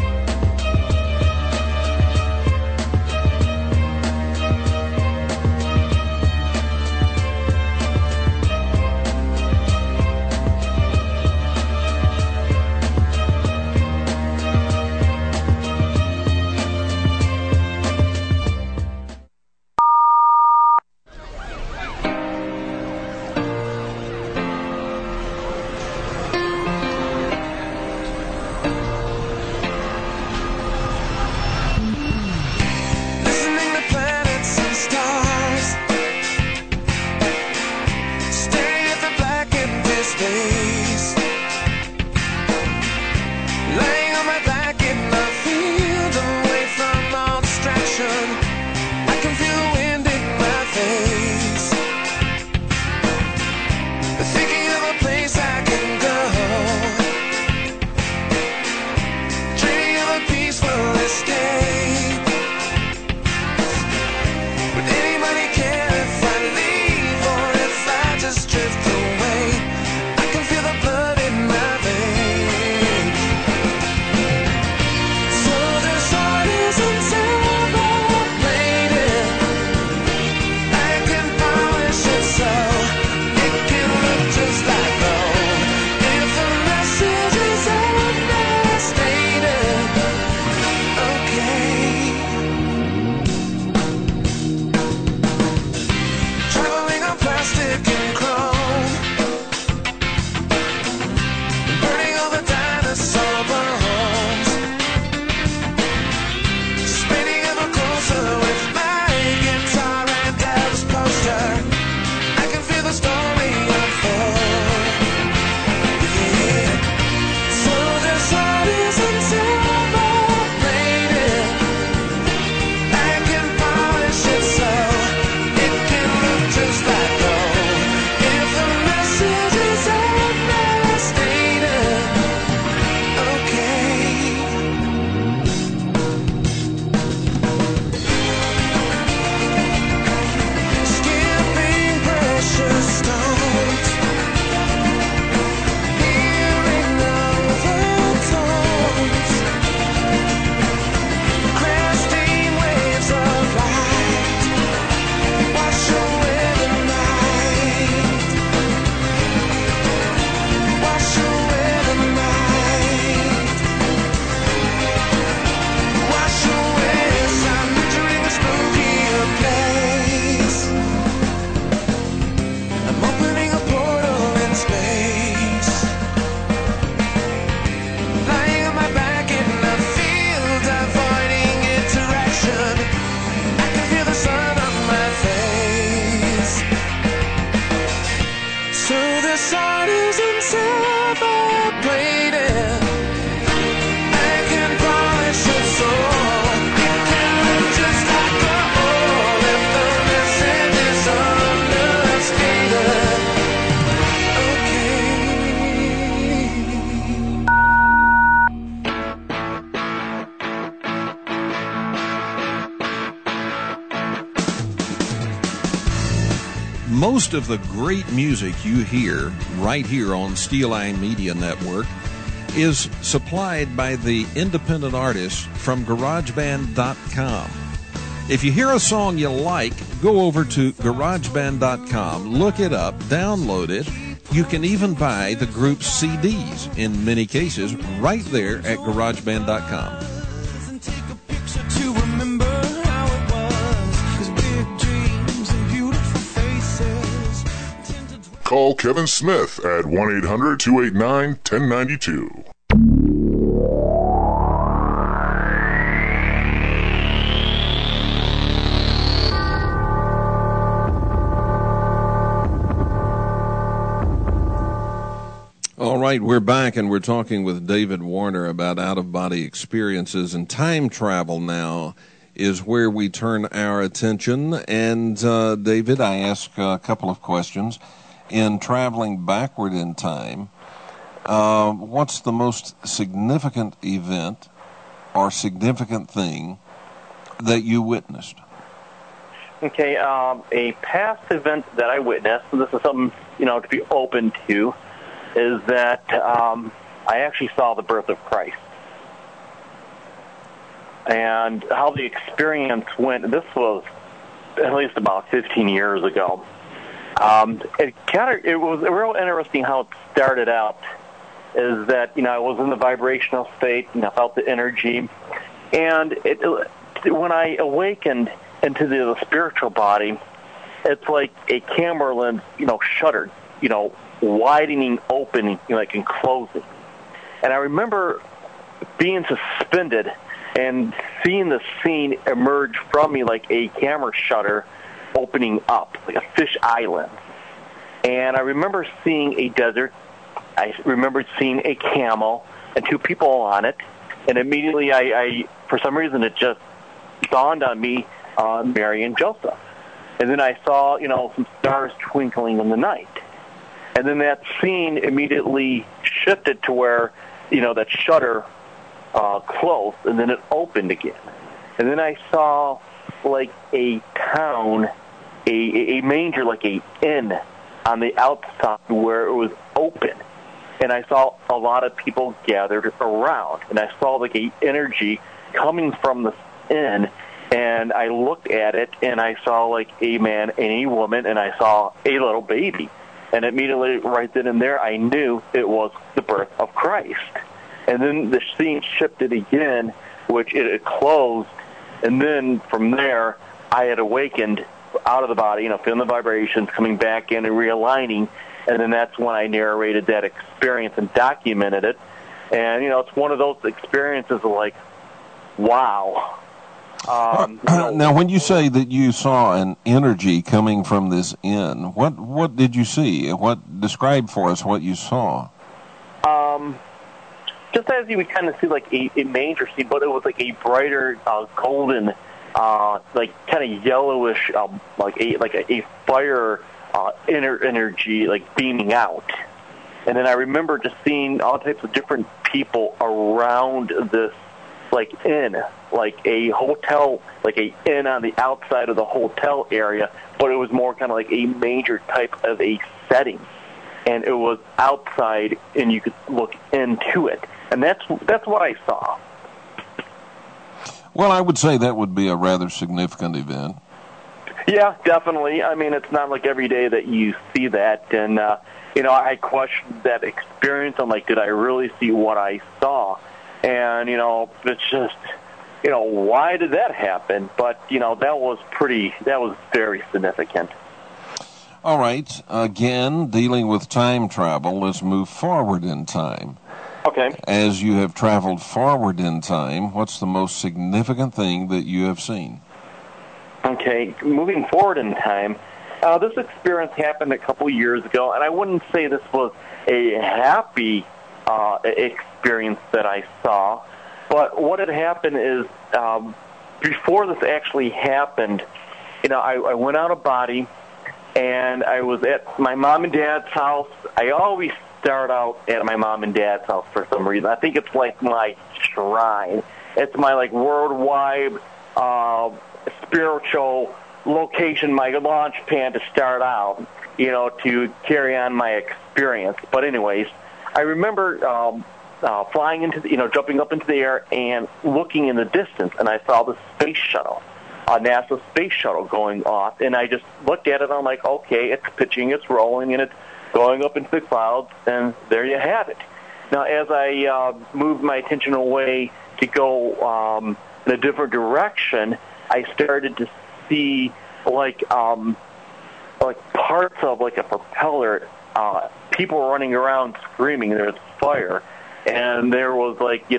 Most of the great music you hear right here on Steel Line Media Network is supplied by the independent artists from GarageBand.com. If you hear a song you like, go over to GarageBand.com, look it up, download it. You can even buy the group's CDs, in many cases, right there at GarageBand.com. Call Kevin Smith at 1-800-289-1092. All right, we're back, and we're talking with David Warner about out-of-body experiences, and time travel now is where we turn our attention. And, David, I ask a couple of questions. In traveling backward in time, what's the most significant event or significant thing that you witnessed? Okay, a past event that I witnessed, and this is something, to be open to, is that I actually saw the birth of Christ. And how the experience went, this was at least about 15 years ago. It was real interesting how it started out, is that, I was in the vibrational state, and I felt the energy. And when I awakened into the spiritual body, it's like a camera lens, shuttered, widening, opening, and closing. And I remember being suspended and seeing the scene emerge from me like a camera shutter opening up, like a fish island. And I remember seeing a desert. I remembered seeing a camel and two people on it. And immediately I for some reason, it just dawned on me, Mary and Joseph. And then I saw, some stars twinkling in the night. And then that scene immediately shifted to where, that shutter closed, and then it opened again. And then I saw, like, a town, a manger, like a inn on the outside where it was open. And I saw a lot of people gathered around. And I saw, like, a energy coming from the inn. And I looked at it, and I saw, like, a man and a woman, and I saw a little baby. And immediately, right then and there, I knew it was the birth of Christ. And then the scene shifted again, which it closed. And then from there, I had awakened out of the body, feeling the vibrations, coming back in and realigning. And then that's when I narrated that experience and documented it. And, it's one of those experiences of like, wow. Now, when you say that you saw an energy coming from this inn, what did you see? Describe for us what you saw. Just as you would kind of see like a manger scene, but it was like a brighter golden, like kind of yellowish, like a fire energy like beaming out. And then I remember just seeing all types of different people around this like inn, like a hotel, like a inn on the outside of the hotel area, but it was more kind of like a major type of a setting. And it was outside, and you could look into it. And that's what I saw. Well, I would say that would be a rather significant event. Yeah, definitely. I mean, it's not like every day that you see that. And, I questioned that experience. I'm like, did I really see what I saw? And, it's just, why did that happen? But, that was very significant. All right. Again, dealing with time travel, let's move forward in time. Okay. As you have traveled forward in time, what's the most significant thing that you have seen? Okay, moving forward in time, this experience happened a couple years ago, and I wouldn't say this was a happy experience that I saw, but what had happened is before this actually happened, I went out of body, and I was at my mom and dad's house. I always start out at my mom and dad's house for some reason. I think it's like my shrine. It's my like worldwide spiritual location, my launch pad to start out, to carry on my experience. But anyways, I remember flying into jumping up into the air and looking in the distance, and I saw the space shuttle. A NASA space shuttle going off, and I just looked at it, and I'm like, okay, it's pitching, it's rolling, and it's going up into the clouds, and there you have it. Now, as I moved my attention away to go in a different direction, I started to see like parts of like a propeller, people running around screaming, there's fire, and there was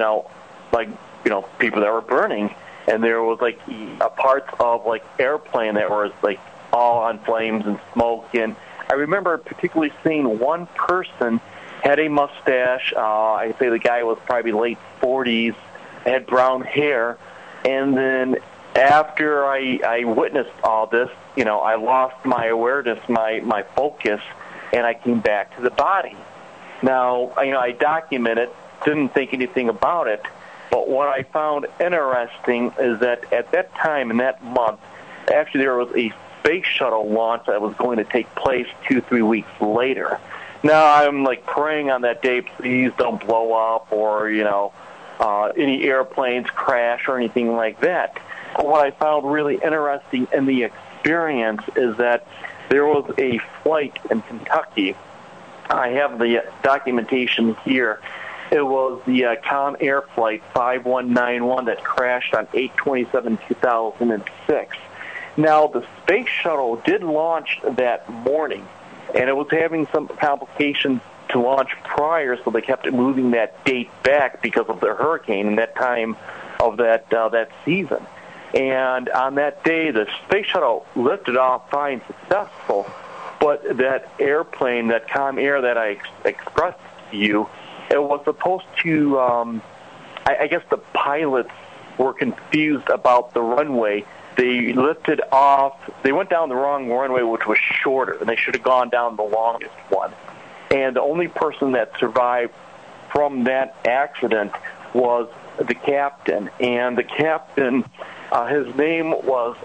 people that were burning. And there was, like, a parts of, like, airplane that was, like, all on flames and smoke. And I remember particularly seeing one person had a mustache. I'd say the guy was probably late 40s, had brown hair. And then after I witnessed all this, I lost my awareness, my focus, and I came back to the body. Now, I documented, didn't think anything about it. But what I found interesting is that at that time in that month, actually there was a space shuttle launch that was going to take place 2-3 weeks later. Now I'm like praying on that day, please don't blow up or, any airplanes crash or anything like that. But what I found really interesting in the experience is that there was a flight in Kentucky. I have the documentation here. It was the Com Air Flight 5191 that crashed on 8/27/2006. Now, the space shuttle did launch that morning, and it was having some complications to launch prior, so they kept moving that date back because of the hurricane in that time of that season. And on that day, the space shuttle lifted off fine, successful, but that airplane, that Com Air that I expressed to you, it was supposed to, I guess the pilots were confused about the runway. They lifted off, they went down the wrong runway, which was shorter, and they should have gone down the longest one. And the only person that survived from that accident was the captain. And the captain, his name was,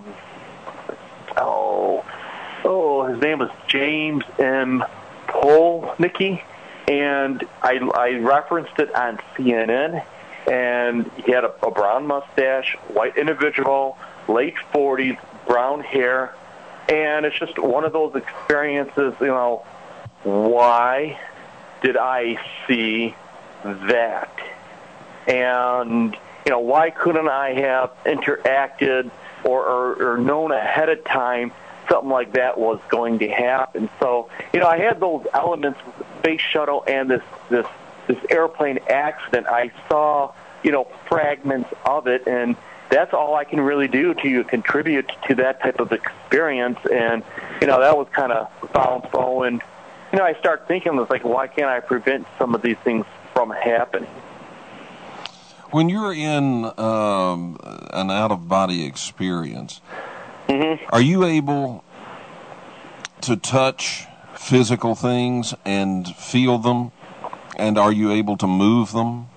his name was James M. Polnicki, and I referenced it on CNN, and he had a brown mustache, white individual, late 40s, brown hair, and it's just one of those experiences, why did I see that? And, why couldn't I have interacted or known ahead of time something like that was going to happen? So, I had those elements with the space shuttle and this airplane accident. I saw, fragments of it, and that's all I can really do to contribute to that type of experience. And, that was kind of bountiful. And, I start thinking, it's like, why can't I prevent some of these things from happening? When you're in an out-of-body experience, are you able to touch physical things and feel them? And are you able to move them?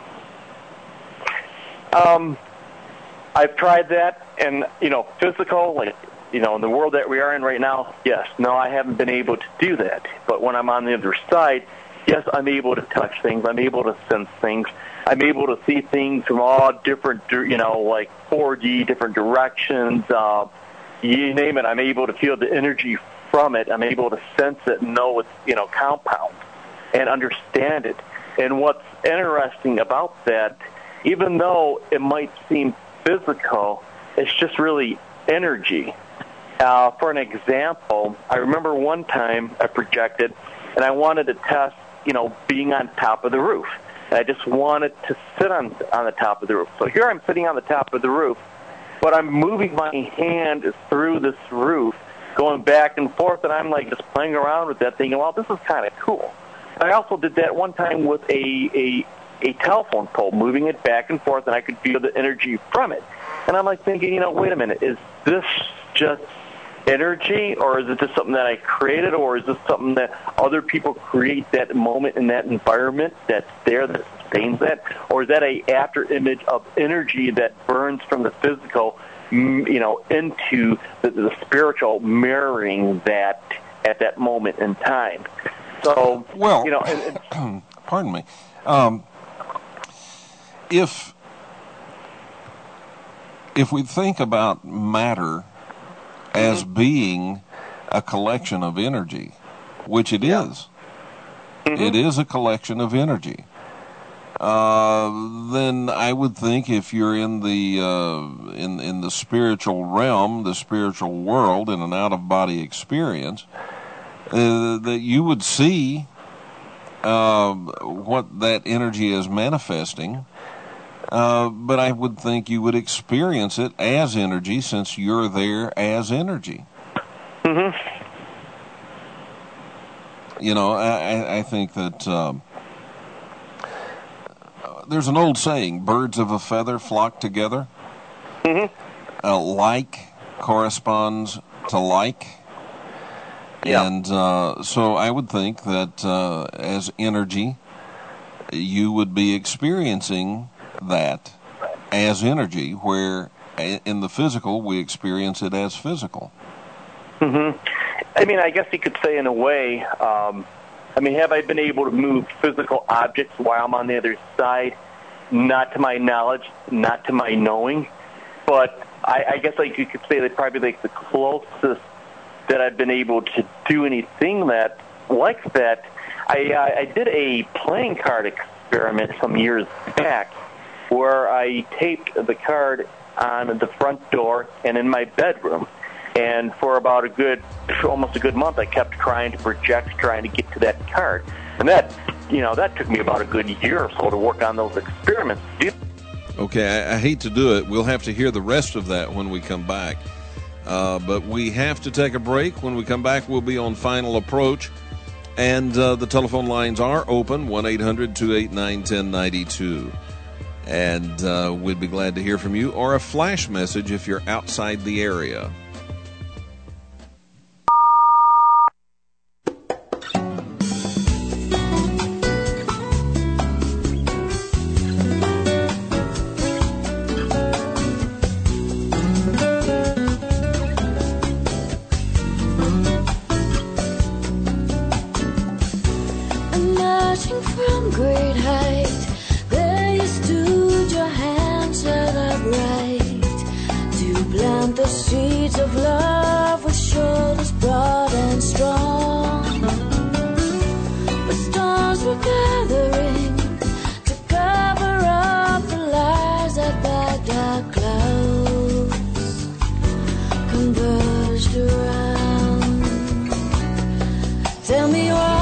I've tried that, and, physical, like, in the world that we are in right now, yes. No, I haven't been able to do that. But when I'm on the other side, yes, I'm able to touch things. I'm able to sense things. I'm able to see things from all different, like 4D, different directions. You name it, I'm able to feel the energy from it. I'm able to sense it and know it's, compound and understand it. And what's interesting about that, even though it might seem physical, it's just really energy. For an example, I remember one time I projected, and I wanted to test, being on top of the roof. And I just wanted to sit on the top of the roof. So here I'm sitting on the top of the roof, but I'm moving my hand through this roof, going back and forth, and I'm like just playing around with that, thinking, well, this is kind of cool. I also did that one time with a telephone pole, moving it back and forth, and I could feel the energy from it. And I'm like thinking, wait a minute, is this just energy, or is it just something that I created, or is this something that other people create that moment in that environment that's there, that sustains that, or is that a after image of energy that burns from the physical, into the spiritual, mirroring that at that moment in time? So, well, pardon me. If we think about matter as being a collection of energy, which it is, it is a collection of energy, then I would think if you're in the in the spiritual realm, the spiritual world, in an out-of-body experience, that you would see what that energy is manifesting. But I would think you would experience it as energy, since you're there as energy. I think that there's an old saying, birds of a feather flock together. Like corresponds to like. And so I would think that as energy, you would be experiencing that as energy, where in the physical we experience it as physical. Mm-hmm. I mean, I guess you could say in a way, have I been able to move physical objects while I'm on the other side? Not to my knowledge, not to my knowing, but I guess like you could say that probably like the closest that I've been able to do anything that like that. I did a playing card experiment some years back where I taped the card on the front door and in my bedroom. And for about almost a good month, I kept trying to project, trying to get to that card. And that took me about a good year or so to work on those experiments. Okay, I hate to do it. We'll have to hear the rest of that when we come back. But we have to take a break. When we come back, we'll be on Final Approach. And the telephone lines are open, 1-800-289-1092. And we'd be glad to hear from you, or a flash message if you're outside the area. From great height, there you stood, your hands held upright, to plant the seeds of love with shoulders broad and strong. But storms were gathering to cover up the lies that by dark clouds converged around. Tell me why.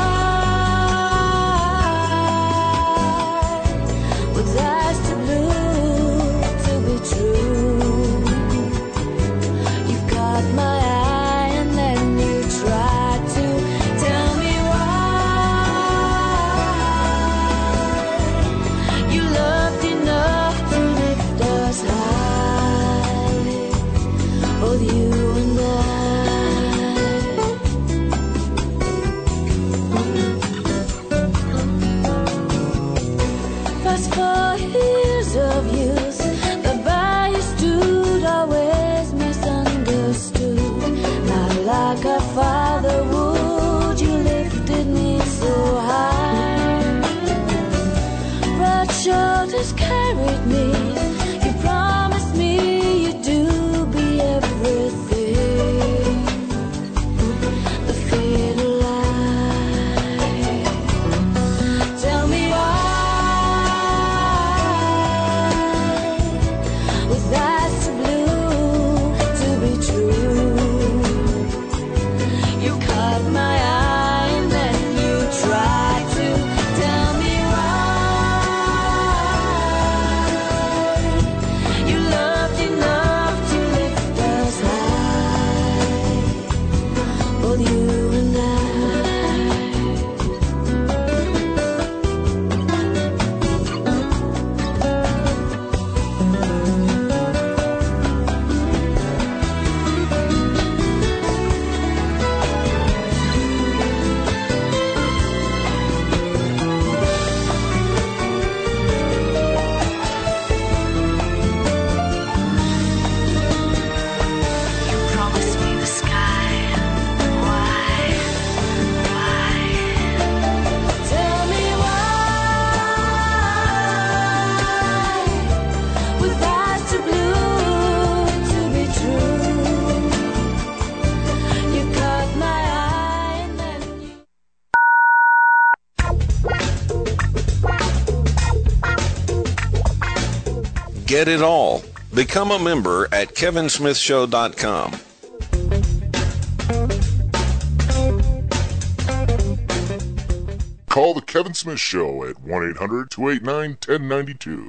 Father, would you lifted me so high? Broad shoulders carried me. You promised me you'd do be everything. The fatal lie. Tell me why, with eyes too blue to be true. You caught my eye and then you tried to tell me why. You loved enough to lift us high, both you and I. Get it all. Become a member at kevinsmithshow.com. Call the Kevin Smith Show at 1-800-289-1092.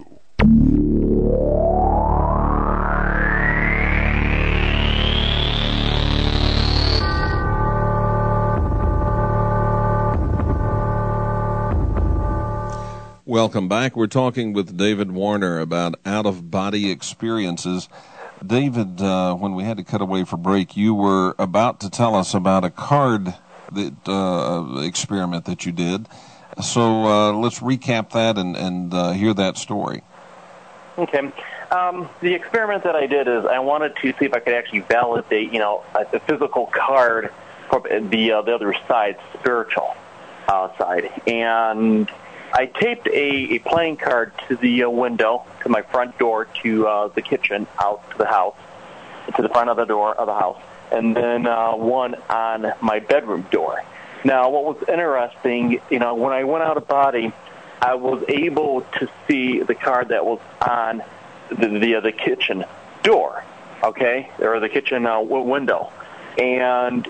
Welcome back. We're talking with David Warner about out-of-body experiences. David, when we had to cut away for break, you were about to tell us about a card experiment that you did. So let's recap that and hear that story. Okay. The experiment that I did is I wanted to see if I could actually validate, a physical card from the other side, spiritual side. And I taped a playing card to the window, to my front door, to the kitchen, out to the house, to the front of the door of the house, and then one on my bedroom door. Now, what was interesting, when I went out of body, I was able to see the card that was on the kitchen door, okay, or the kitchen window, and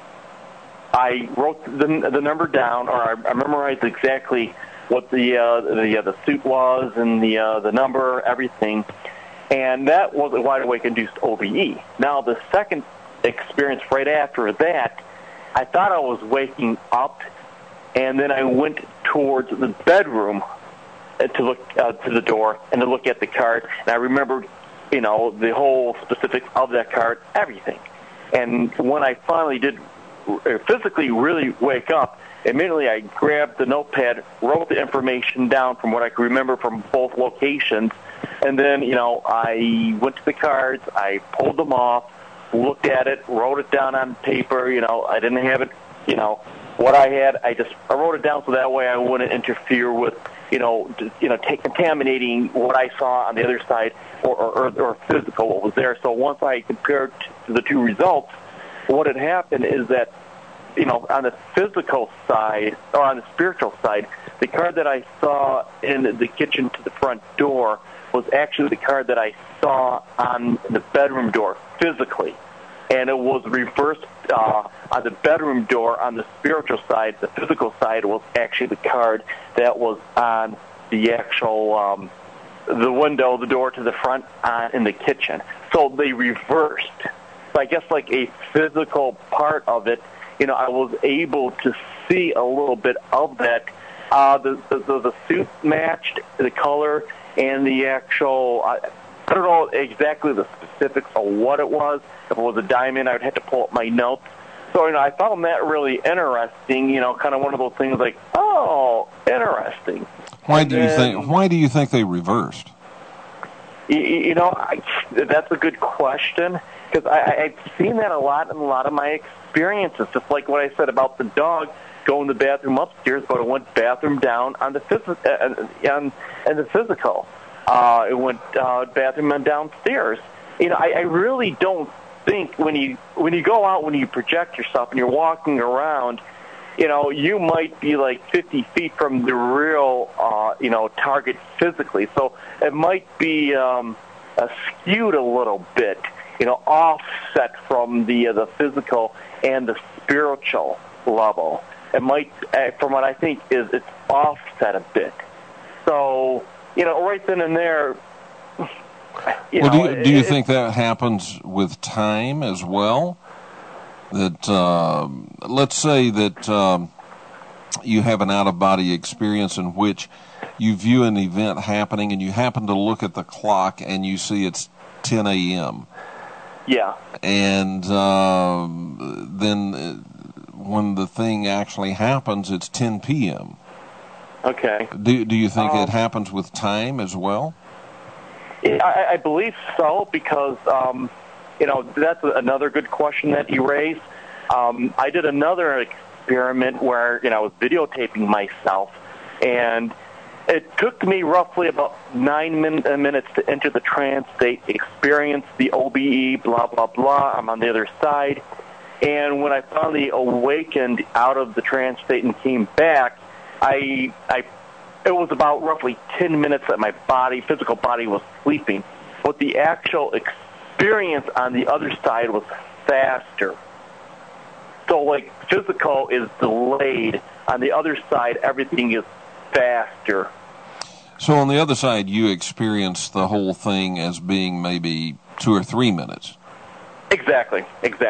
I wrote the number down, or I memorized exactly what the suit was and the number, everything, and that was a wide awake induced OBE. Now, the second experience right after that, I thought I was waking up, and then I went towards the bedroom to look to the door and to look at the card. And I remembered, the whole specifics of that card, everything. And when I finally did physically really wake up, immediately I grabbed the notepad, wrote the information down from what I could remember from both locations, and then, I went to the cards, I pulled them off, looked at it, wrote it down on paper. I didn't have it, what I had. I wrote it down so that way I wouldn't interfere with, contaminating what I saw on the other side or physical what was there. So once I compared the two results, what had happened is that, on the physical side or on the spiritual side, the card that I saw in the kitchen to the front door was actually the card that I saw on the bedroom door physically. And it was reversed on the bedroom door on the spiritual side. The physical side was actually the card that was on the actual, the window, the door to the front in the kitchen. So they reversed. So I guess like a physical part of it, I was able to see a little bit of that. The suit matched the color and the actual, I don't know exactly the specifics of what it was. If it was a diamond, I would have to pull up my notes. So, I found that really interesting, kind of one of those things like, oh, interesting. Why do you think they reversed? That's a good question, because I've seen that a lot in a lot of my experiences, just like what I said about the dog going to the bathroom upstairs, but it went bathroom down on the physical. It went bathroom and downstairs. I really don't think when you go out, when you project yourself and you're walking around, you might be like 50 feet from the real, target physically. So it might be skewed a little bit, offset from the physical and the spiritual level. It might, from what I think, it's offset a bit. So, right then and there. Do you think that happens with time as well? That let's say that you have an out-of-body experience in which you view an event happening and you happen to look at the clock and you see it's 10 a.m. Yeah. And then when the thing actually happens, it's 10 p.m. Okay. Do you think it happens with time as well? I believe so, because, that's another good question that you raised. I did another experiment where, I was videotaping myself, and it took me roughly about 9 minutes to enter the trance state, experience the OBE, blah, blah, blah. I'm on the other side. And when I finally awakened out of the trance state and came back, it was about roughly 10 minutes that my physical body was sleeping. But the actual experience on the other side was faster. So, like, physical is delayed. On the other side, everything is faster. So on the other side, you experience the whole thing as being maybe 2 or 3 minutes. Exactly.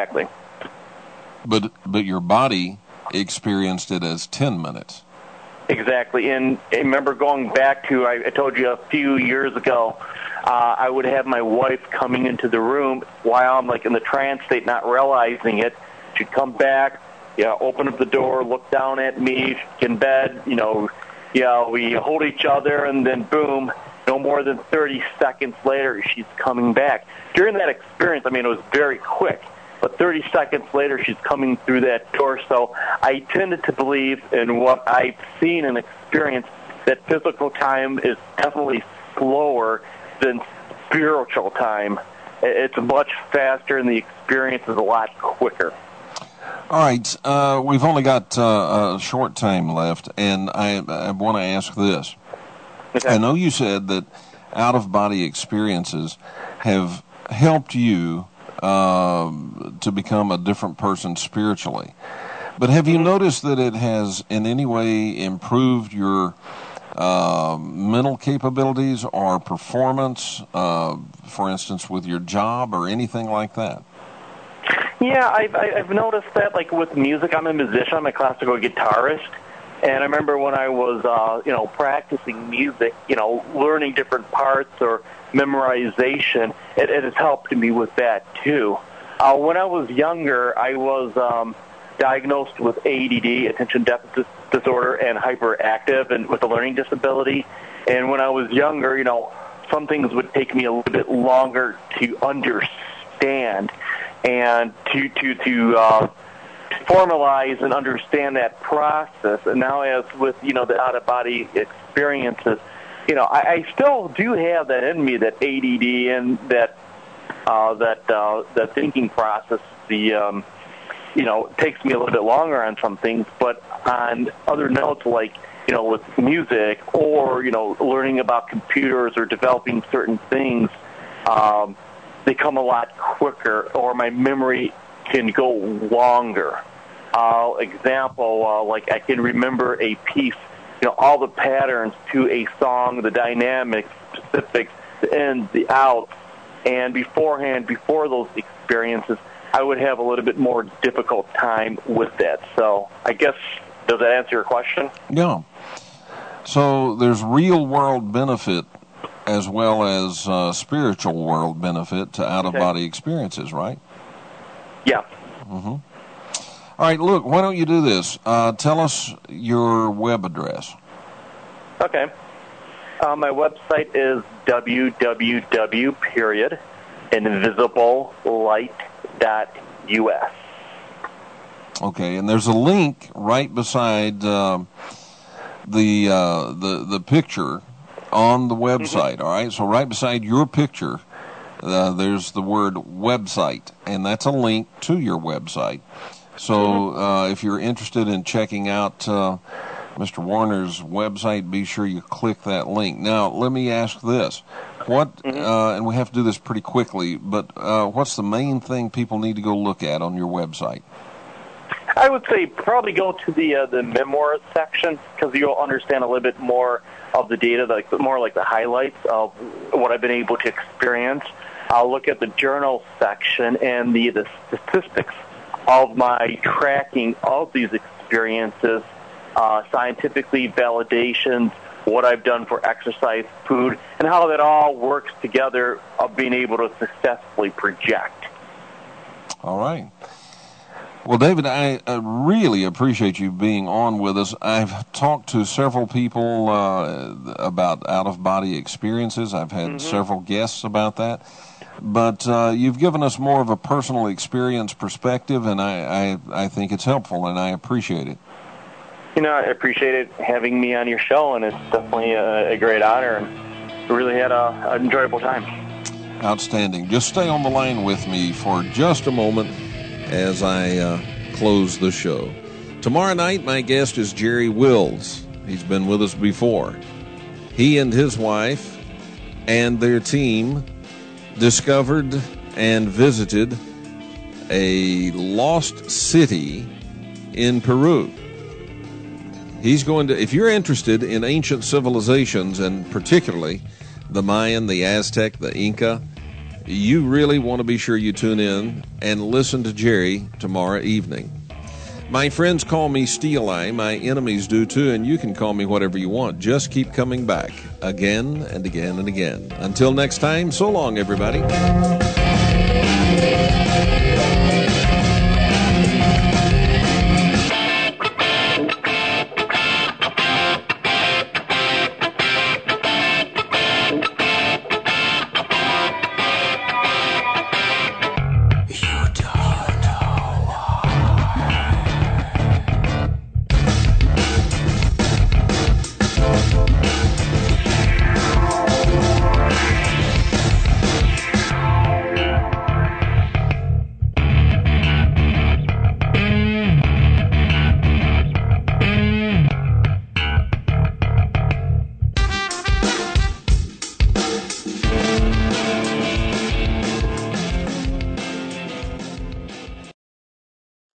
But your body experienced it as 10 minutes. Exactly. And I remember going back to, I told you a few years ago, I would have my wife coming into the room while I'm like in the trance state, not realizing it. She'd come back, open up the door, look down at me in bed, we hold each other, and then boom, no more than 30 seconds later, she's coming back. During that experience, I mean, it was very quick, but 30 seconds later, she's coming through that door. So I tended to believe in what I've seen and experienced, that physical time is definitely slower than spiritual time. It's much faster, and the experience is a lot quicker. All right, we've only got a short time left, and I want to ask this. Okay. I know you said that out-of-body experiences have helped you to become a different person spiritually. But have you noticed that it has in any way improved your mental capabilities or performance, for instance, with your job or anything like that? Yeah, I've noticed that, like with music. I'm a musician. I'm a classical guitarist. And I remember when I was, practicing music, learning different parts or memorization, it has helped me with that, too. When I was younger, I was diagnosed with ADD, attention deficit disorder, and hyperactive, and with a learning disability. And when I was younger, some things would take me a little bit longer to understand and to formalize and understand that process. And now, as with the out-of-body experiences, I still do have that in me, that ADD and that thinking process. Takes me a little bit longer on some things, but on other notes, like with music or learning about computers or developing certain things, they come a lot quicker, or my memory can go longer. Example, like I can remember a piece, all the patterns to a song, the dynamics, specifics, the ins, the outs, and beforehand, before those experiences, I would have a little bit more difficult time with that. So I guess, does that answer your question? Yeah. So there's real-world benefit as well as spiritual world benefit to out-of-body experiences, right? Yeah. Mm-hmm. All right, look, why don't you do this? Tell us your web address. Okay. My website is www.invisiblelight.us. Okay, and there's a link right beside the picture on the website, all right? So right beside your picture, there's the word website, and that's a link to your website. So if you're interested in checking out Mr. Warner's website, be sure you click that link. Now, let me ask this. And we have to do this pretty quickly, but what's the main thing people need to go look at on your website? I would say probably go to the memoirs section, because you'll understand a little bit more of the data, more like the highlights of what I've been able to experience. I'll look at the journal section and the statistics of my tracking of these experiences, scientifically validations, what I've done for exercise, food, and how that all works together of being able to successfully project. All right. Well, David, I really appreciate you being on with us. I've talked to several people about out-of-body experiences. I've had several guests about that. But you've given us more of a personal experience perspective, and I think it's helpful, and I appreciate it. I appreciate it having me on your show, and it's definitely a great honor, and we really had an enjoyable time. Outstanding. Just stay on the line with me for just a moment as I close the show. Tomorrow night, my guest is Jerry Wills. He's been with us before. He and his wife and their team discovered and visited a lost city in Peru. He's going to, if you're interested in ancient civilizations, and particularly the Mayan, the Aztec, the Inca, you really want to be sure you tune in and listen to Jerry tomorrow evening. My friends call me Steel Eye. My enemies do too, and you can call me whatever you want. Just keep coming back again and again and again. Until next time, so long, everybody.